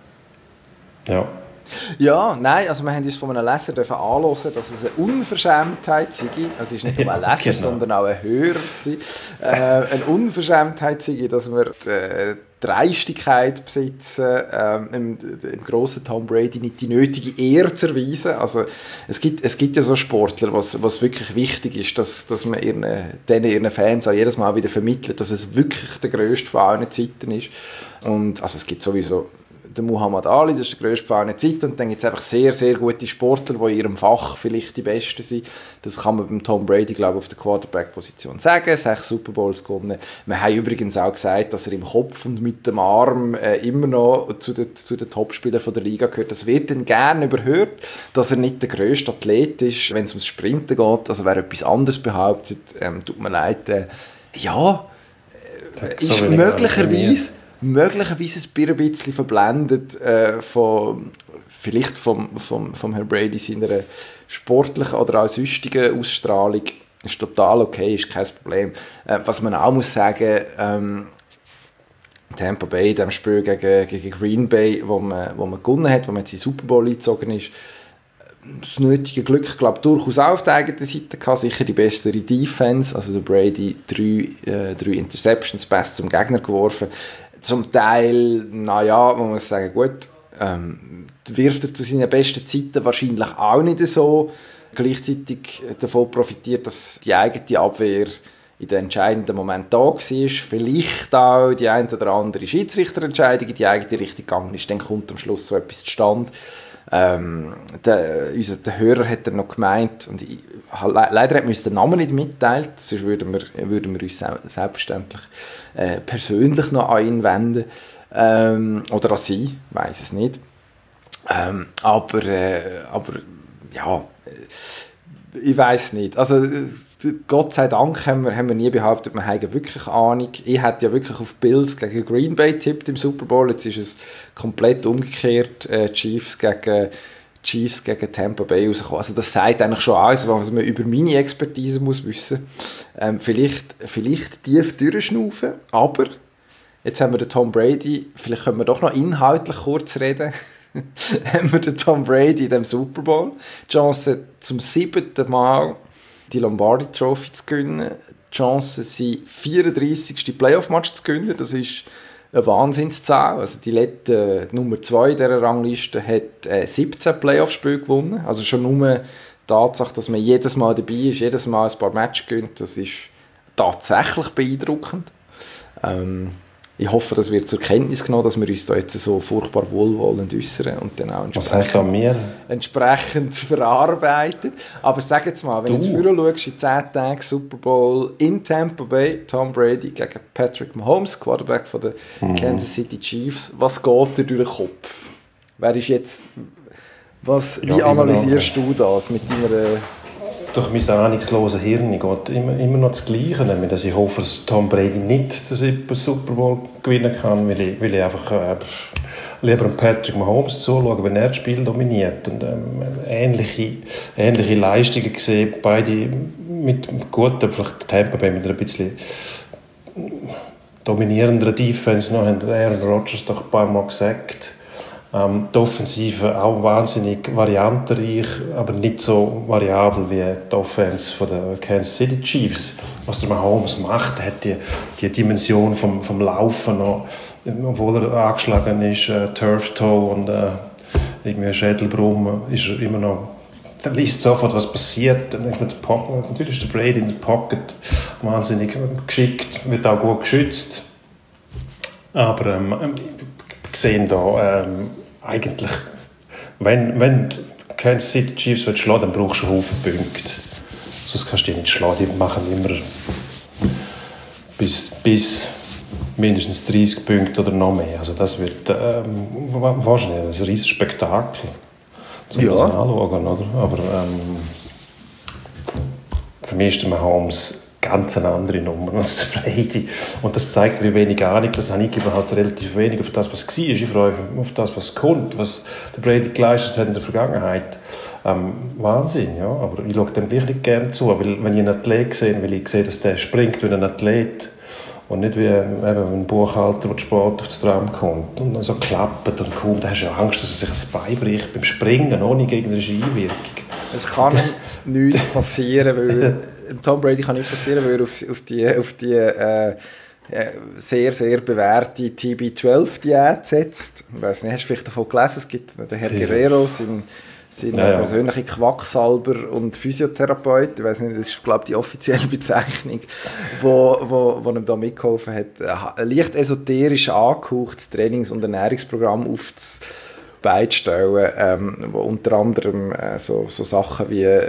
ja. Ja, nein, also wir haben uns von einem Leser anhören, dass es eine Unverschämtheit sei. Also es war nicht nur ein Leser, genau, sondern auch ein Hörer. Äh, eine Unverschämtheit sei, dass wir die äh, Dreistigkeit besitzen, äh, im, im grossen Tom Brady nicht die nötige Ehre zu erweisen. Also es gibt, es gibt ja so Sportler, was, was wirklich wichtig ist, dass, dass man ihren, denen, ihren Fans auch jedes Mal wieder vermittelt, dass es wirklich der grösste von allen Zeiten ist. Und also es gibt sowieso der Muhammad Ali, das ist der grösste von allen Zeiten, und dann gibt es einfach sehr, sehr gute Sportler, die in ihrem Fach vielleicht die Besten sind. Das kann man beim Tom Brady, glaube ich, auf der Quarterback-Position sagen. Sechs Super Bowls gewonnen. Wir haben übrigens auch gesagt, dass er im Kopf und mit dem Arm äh, immer noch zu den, zu den Topspielern der Liga gehört. Das wird dann gerne überhört, dass er nicht der grösste Athlet ist, wenn es ums Sprinten geht. Also wer etwas anderes behauptet, ähm, tut mir leid. Äh, ja, äh, ist so möglicherweise... möglicherweise ein bisschen verblendet äh, von, vielleicht vom, vom, vom Herrn Brady seiner sportlichen oder auch sonstigen Ausstrahlung. Ist total okay, ist kein Problem. Äh, was man auch muss sagen, ähm, Tampa Bay, in dem Spiel gegen, gegen Green Bay, wo man, wo man gewonnen hat, wo man jetzt in den Super Bowl eingezogen ist, das nötige Glück, glaube ich, durchaus auch auf der eigenen Seite gehabt. Sicher die bessere Defense, also der Brady drei, äh, drei Interceptions, Pass zum Gegner geworfen. Zum Teil, naja, man muss sagen, gut, ähm, wirft er zu seinen besten Zeiten wahrscheinlich auch nicht so gleichzeitig davon profitiert, dass die eigene Abwehr in den entscheidenden Moment da war, vielleicht auch die ein oder andere Schiedsrichterentscheidung in die eigene Richtung gegangen ist, dann kommt am Schluss so etwas zustande. Ähm, der, unser, der Hörer hat er noch gemeint, und ich, leider hat mir den Namen nicht mitteilt, sonst würden wir, würden wir uns selbstverständlich äh, persönlich noch an ihn wenden, ähm, oder an sie, ich weiss es nicht. Ähm, aber, äh, aber ja, ich weiss nicht. Also Gott sei Dank haben wir, haben wir nie behauptet, wir haben wirklich Ahnung. Ich hätte ja wirklich auf Bills gegen Green Bay tippt im Super Bowl. Jetzt ist es komplett umgekehrt. Äh, Chiefs gegen Chiefs gegen Tampa Bay rausgekommen. Also das sagt eigentlich schon alles, was man über meine Expertise muss wissen. Ähm, vielleicht, vielleicht tief durchschnaufen, aber jetzt haben wir den Tom Brady. Vielleicht können wir doch noch inhaltlich kurz reden. haben wir den Tom Brady in dem Super Bowl. Die Chance zum siebten Mal die Lombardi Trophy zu gewinnen. Die Chance, sie vierunddreißigste Playoff-Match zu gewinnen. Das ist eine Wahnsinnszahl. Also die letzte Nummer zwei dieser Rangliste hat äh, siebzehn Playoff-Spiele gewonnen. Also schon nur die Tatsache, dass man jedes Mal dabei ist, jedes Mal ein paar Matches gewinnt, das ist tatsächlich beeindruckend. Ähm, Ich hoffe, das wird zur Kenntnis genommen, dass wir uns da jetzt so furchtbar wohlwollend äußern und dann auch Was heisst da mehr? entsprechend verarbeitet. Aber sag jetzt mal, wenn du jetzt vorher schaust, in zehn Tagen Super Bowl in Tampa Bay, Tom Brady gegen Patrick Mahomes, Quarterback von den mhm. Kansas City Chiefs, was geht dir durch den Kopf? Wer ist jetzt, was, wie ja, analysierst du das mit deiner... Durch mein ahnungsloses Hirn geht immer, immer noch das Gleiche, nämlich dass ich hoffe, dass Tom Brady nicht den Super Bowl gewinnen kann, weil ich, weil ich einfach äh, lieber Patrick Mahomes zuschaue, wenn er das Spiel dominiert. Und ähm, ähnliche, ähnliche Leistungen gesehen, beide mit guten, vielleicht Tampa Bay mit einer bisschen dominierenderen Defense noch, haben Aaron Rodgers doch ein paar Mal gesagt. Ähm, die Offensive auch wahnsinnig variantenreich, aber nicht so variabel wie die Offense von der Kansas City Chiefs. Was der Mahomes macht, hat die, die Dimension vom, vom Laufen noch, obwohl er angeschlagen ist, äh, Turf Toe und äh, irgendwie Schädelbrumm, ist er immer noch, dann liest sofort, was passiert. Natürlich ist der Brady in der Pocket wahnsinnig geschickt, wird auch gut geschützt. Aber ähm, wir sehen da ähm, eigentlich, wenn, wenn die Kansas City Chiefs schlagen, dann brauchst du einen Haufen Punkte. Sonst kannst du die nicht schlagen. Die machen immer bis, bis mindestens dreißig Punkte oder noch mehr. Also das wird ähm, wahrscheinlich ein riesiges Spektakel. Zum ja. Das anschauen, oder? Aber ähm, für mich ist der Mahomes ganz eine andere Nummer als der Brady. Und das zeigt, wie wenig Ahnung das habe. Ich überhaupt relativ wenig auf das, was war. Ich freue mich auf das, was kommt, was der Brady geleistet hat in der Vergangenheit. Ähm, Wahnsinn, ja. Aber ich schaue dem gleich nicht gerne zu, weil wenn ich einen Athlet sehe, weil ich sehe, dass der springt wie ein Athlet und nicht wie eben ein Buchhalter, der Sport auf das Traum kommt und dann so klappt und kommt, da hast du ja Angst, dass er sich das Bein bricht beim Springen, ohne gegnerische Einwirkung. Es kann nichts passieren, weil Tom Brady kann nicht passieren, weil er auf, auf die, auf die äh, sehr, sehr bewährte T B zwölf Diät setzt. Ich weiss nicht, hast du vielleicht davon gelesen? Es gibt den Herr Guerrero, sein, sein ja, ja. persönlicher Quacksalber und Physiotherapeut. Ich weiss nicht, das ist, glaube ich, die offizielle Bezeichnung, wo, wo, wo ihm da mitgeholfen hat, ein leicht esoterisch angehauchtes Trainings- und Ernährungsprogramm aufzustellen, ähm, wo unter anderem äh, so, so Sachen wie äh,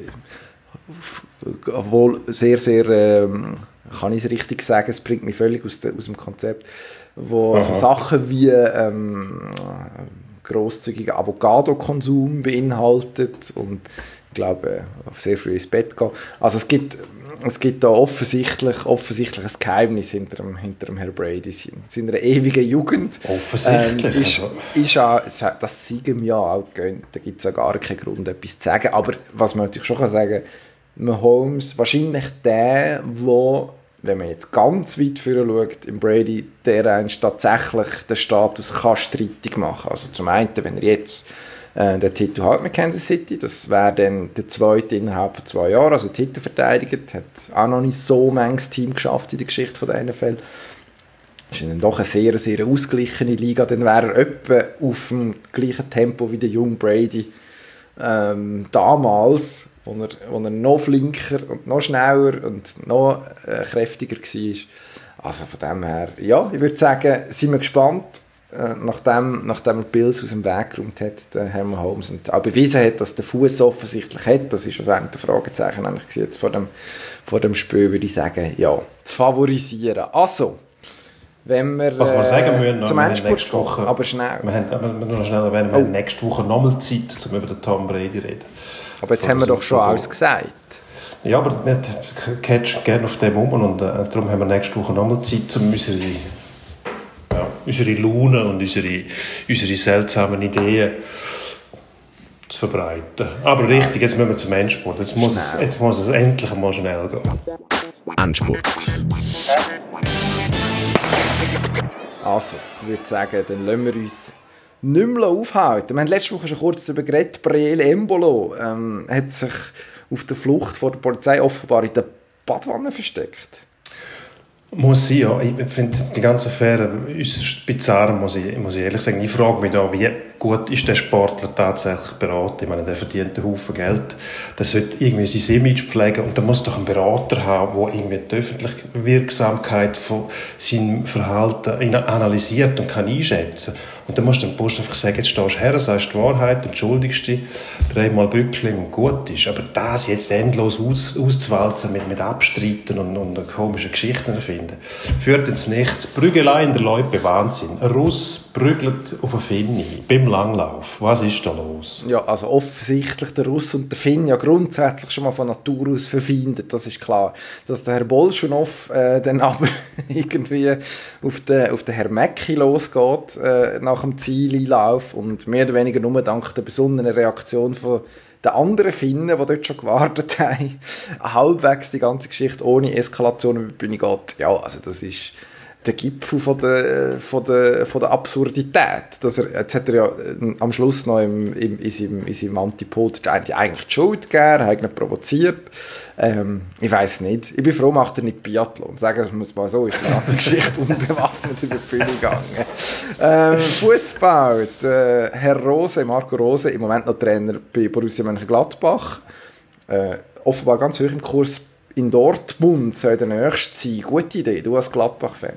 obwohl sehr, sehr, ähm, kann ich es richtig sagen, es bringt mich völlig aus, de, aus dem Konzept, wo so Sachen wie ähm, grosszügiger Avocado-Konsum beinhaltet und ich glaube, sehr früh ins Bett gehen. Also es gibt, es gibt da offensichtlich, offensichtlich ein Geheimnis hinter dem, hinter dem Herrn Brady, seiner ewigen Jugend. Offensichtlich. Ähm, ist, ist auch, das Siegen ja auch gegönnt, da gibt es ja gar keinen Grund, etwas zu sagen. Aber was man natürlich schon sagen kann, Mahomes, wahrscheinlich der, wo, wenn man jetzt ganz weit vorne schaut, im Brady, der einst tatsächlich den Status kann streitig machen. Also zum einen, wenn er jetzt äh, den Titel hat mit Kansas City, das wäre dann der zweite innerhalb von zwei Jahren, also Titel verteidigt, hat auch noch nicht so manches Team geschafft in der Geschichte von der N F L. Das ist dann doch eine sehr, sehr ausgeglichene Liga, dann wäre er etwa auf dem gleichen Tempo wie der junge Brady ähm, damals. wo er, wo er noch flinker und noch schneller und noch äh, kräftiger war. Also von dem her, ja, ich würde sagen, sind wir gespannt, äh, nachdem, nachdem er Bills aus dem Weg geräumt hat, der Herman Holmes, und auch bewiesen hat, dass der Fuß offensichtlich hat. Das ist also ein Fragezeichen nämlich jetzt vor dem, vor dem Spiel, würde ich sagen, ja, zu favorisieren. Also, wenn wir, was wir sagen müssen, äh, zum Endspurt kommen, aber schnell. Wir haben, aber wir noch schnell erwähnen, wir oh. haben nächste Woche nochmal Zeit, um über den Tom Brady zu reden. Aber jetzt haben wir doch schon alles gesagt. Ja, aber wir catchen gerne auf dem um und äh, darum haben wir nächste Woche nochmal Zeit, um unsere, ja, unsere Laune und unsere, unsere seltsamen Ideen zu verbreiten. Aber richtig, jetzt müssen wir zum Endspurt. Jetzt muss, es, jetzt muss es endlich einmal schnell gehen. Endspurt. Also, ich würde sagen, dann lassen wir uns nicht mehr aufhalten. Wir haben letzte Woche schon kurz darüber geredet. Breel Embolo ähm, hat sich auf der Flucht vor der Polizei offenbar in der Badwanne versteckt. Muss sein, ja. Ich finde die ganze Affäre äußerst bizarr, muss ich, muss ich ehrlich sagen. Ich frage mich da, wie gut ist der Sportler tatsächlich beraten? Ich meine, der verdient einen Haufen Geld. Der sollte irgendwie sein Image pflegen und der muss doch einen Berater haben, der irgendwie die öffentliche Wirksamkeit von seinem Verhalten analysiert und kann einschätzen. Und dann musst du dem Post einfach sagen, jetzt stehst du her, sagst die Wahrheit, entschuldigst dich, dreimal Bückling und gut ist. Aber das jetzt endlos aus, auszuwalzen mit, mit Abstreiten und, und komischen Geschichten erfinden, führt ins Nichts. Prügelei in der Loipe, Wahnsinn. Ein Russ prügelt auf eine Finne beim Langlauf. Was ist da los? Ja, also offensichtlich der Russ und der Finn ja grundsätzlich schon mal von Natur aus verfeindet, das ist klar. Dass der Herr Bolschunow äh, dann aber irgendwie auf den, auf den Herr Mäcki losgeht, äh, nach dem Zieleinlauf und mehr oder weniger nur dank der besonnenen Reaktion von den anderen Finnen, die dort schon gewartet haben, halbwegs die ganze Geschichte ohne Eskalation über die Bühne geht. Ja, also das ist der Gipfel von der, von der, von der Absurdität. Dass er, jetzt hat er ja am Schluss noch im, im, in seinem, in seinem Antipod eigentlich die Schuld gegeben, er hat ihn provoziert. Ähm, ich weiss nicht. Ich bin froh, macht er nicht Biathlon. Sagen wir es mal so, ist die ganze Geschichte unbewaffnet über die Bühne gegangen. Ähm, Fußball. Der Herr Rose, Marco Rose, im Moment noch Trainer bei Borussia Mönchengladbach. Äh, offenbar ganz hoch im Kurs in Dortmund soll der nächste sein. Gute Idee, du als Gladbach-Fan.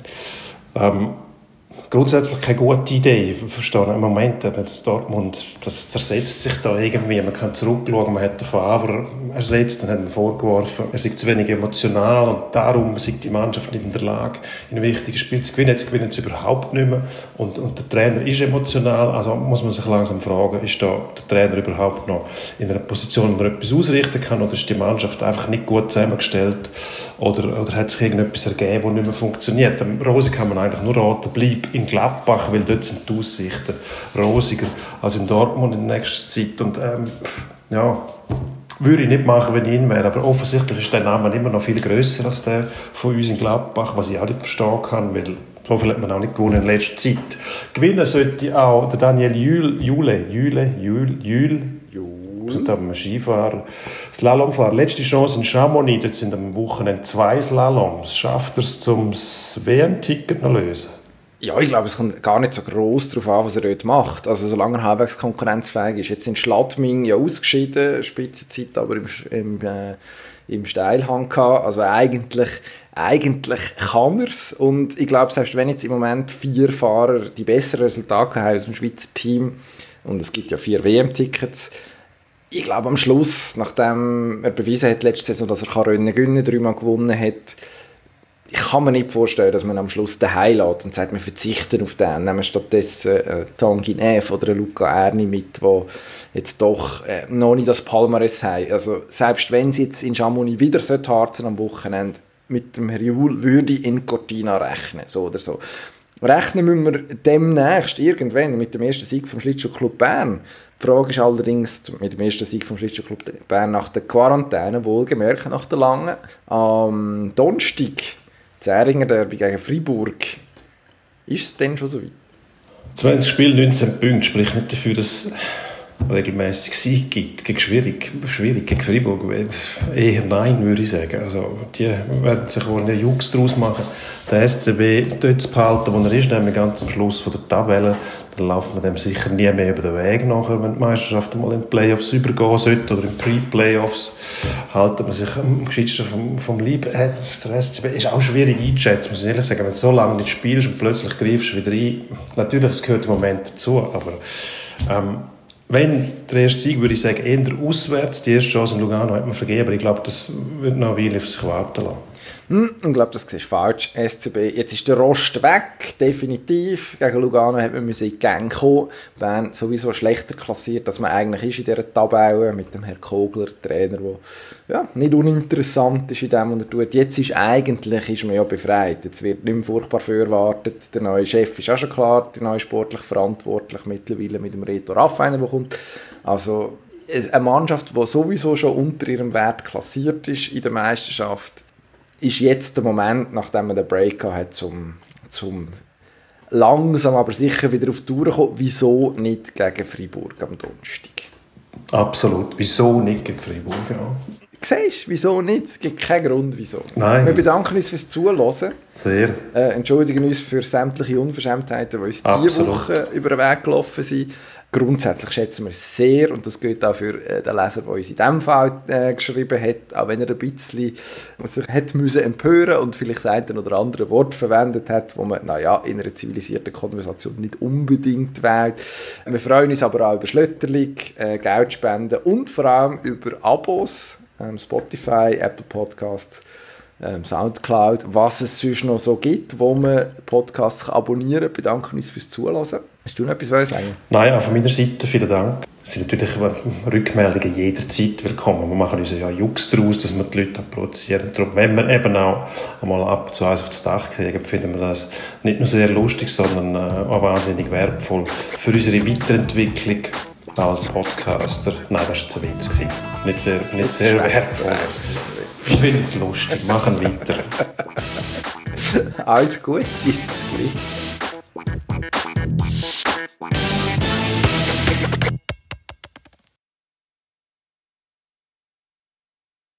Ähm, grundsätzlich keine gute Idee. Ich verstehe im Moment, das Dortmund, das zersetzt sich da irgendwie. Man kann zurückschauen, man hat den Favre ersetzt, dann hat man vorgeworfen, er sei zu wenig emotional und darum sei die Mannschaft nicht in der Lage, in einem wichtigen Spiel zu gewinnen. Jetzt gewinnen sie überhaupt nicht mehr und, und der Trainer ist emotional, also muss man sich langsam fragen, ist da der Trainer überhaupt noch in einer Position, wo er etwas ausrichten kann, oder ist die Mannschaft einfach nicht gut zusammengestellt, oder, oder hat sich irgendetwas ergeben, das nicht mehr funktioniert. Dem Rose kann man eigentlich nur raten, bleib in Gladbach, weil dort sind die Aussichten rosiger als in Dortmund in der nächsten Zeit. Und ähm, ja, würde ich nicht machen, wenn ich ihn wäre, aber offensichtlich ist der Name immer noch viel grösser als der von uns in Gladbach, was ich auch nicht verstehen kann, weil so viel hat man auch nicht gewonnen in letzter Zeit. Gewinnen sollte auch der Daniel Jühl, Jule, Jüle, Jühl, Jühl, Jühl, einem Skifahrer, Slalomfahrer. Letzte Chance in Chamonix, dort sind am Wochenende zwei Slaloms. Schafft er es, zum W M-Ticket zu lösen? Ja, ich glaube, es kommt gar nicht so gross darauf an, was er dort macht. Also solange er halbwegs konkurrenzfähig ist. Jetzt in Schladming ja ausgeschieden, Spitzenzeit aber im, im, äh, im Steilhang gehabt. Also eigentlich, eigentlich kann er es. Und ich glaube, selbst wenn jetzt im Moment vier Fahrer die besseren Resultate haben aus dem Schweizer Team, und es gibt ja vier W M-Tickets, ich glaube am Schluss, nachdem er bewiesen hat letzte Saison, dass er Rennen gewinnen kann, dreimal gewonnen hat, ich kann mir nicht vorstellen, dass man am Schluss den Heil lässt und sagt, wir verzichten auf den. Nehmen wir stattdessen äh, Tanguy Neff oder Luca Erni mit, die jetzt doch äh, noch nicht das Palmares haben. Also selbst wenn sie jetzt in Chamonix wieder harzen am Wochenende, mit dem Herr Juhl würde ich in Cortina rechnen, so oder so. Rechnen müssen wir demnächst irgendwann mit dem ersten Sieg vom Schlittschuhclub Bern. Die Frage ist allerdings, mit dem ersten Sieg vom Schlittschuhclub Bern nach der Quarantäne, wohlgemerkt nach der langen, am Donnerstag, Zähringer Derby gegen Freiburg. Ist es denn schon so weit? zwanzig Spiele, neunzehn Punkte, spricht nicht dafür, dass regelmäßig Sieg gibt, gegen schwierig, schwierig gegen Freiburg, eher nein, würde ich sagen. Also, die werden sich wohl einen Jux daraus machen, den S C B dort zu behalten, wo er ist, nämlich ganz am Schluss von der Tabelle. Dann laufen wir dem sicher nie mehr über den Weg nachher, wenn die Meisterschaft mal in die Playoffs übergehen sollte oder in Pre-Playoffs, halten wir sich am gescheitsten vom, vom Leib. Äh, der S C B ist auch schwierig einzuschätzen, muss ich ehrlich sagen. Wenn du so lange nicht spielst und plötzlich greifst du wieder ein, natürlich, es gehört im Moment dazu, aber ähm, wenn der erste Sieg, würde ich sagen, eher auswärts, die erste Chance in Lugano hat man vergeben, aber ich glaube, das wird noch eine Weile auf sich warten lassen. Hm, ich glaube, das ist falsch. S C B, jetzt ist der Rost weg, definitiv. Gegen Lugano hat man in die Gang kommen. Bern sowieso schlechter klassiert, als man eigentlich ist in dieser Tabelle, mit dem Herrn Kogler, Trainer, der ja, nicht uninteressant ist in dem, was er tut. Jetzt ist eigentlich ist man ja befreit. Jetzt wird nicht mehr furchtbar viel erwartet. Der neue Chef ist auch schon klar, der neue sportlich verantwortlich mittlerweile mit dem Reto Raffiner, der kommt. Also eine Mannschaft, die sowieso schon unter ihrem Wert klassiert ist in der Meisterschaft, ist jetzt der Moment, nachdem man den Break hat, zum, zum langsam aber sicher wieder auf die Tour kommen. Wieso nicht gegen Freiburg am Donnerstag? Absolut. Wieso nicht gegen Freiburg? Ja. Siehst du, wieso nicht? Es gibt keinen Grund, wieso. Nein. Wir bedanken uns fürs Zuhören. Sehr. Äh, entschuldigen uns für sämtliche Unverschämtheiten, die uns diese Woche über den Weg gelaufen sind. Grundsätzlich schätzen wir es sehr, und das gilt auch für äh, den Leser, der uns in diesem Fall äh, geschrieben hat, auch wenn er ein bisschen sich hat müssen empören und vielleicht das eine oder andere Wort verwendet hat, wo man naja, in einer zivilisierten Konversation nicht unbedingt wählt. Wir freuen uns aber auch über Schlötterling, äh, Geldspenden und vor allem über Abos, ähm, Spotify, Apple Podcasts, ähm, Soundcloud, was es sonst noch so gibt, wo man Podcasts abonnieren kann. Wir bedanken uns fürs Zuhören. Hast du noch etwas zu sagen? Nein, auch von meiner Seite vielen Dank. Es sind natürlich Rückmeldungen jederzeit willkommen. Wir machen uns ja Jux daraus, dass wir die Leute produzieren. Darum, wenn wir eben auch einmal ab und zu eins auf das Dach kriegen, finden wir das nicht nur sehr lustig, sondern auch wahnsinnig wertvoll für unsere Weiterentwicklung als Podcaster. Nein, das war jetzt ein Witz. Nicht sehr, nicht sehr wertvoll. Ich finde es lustig. Machen weiter. Alles gut.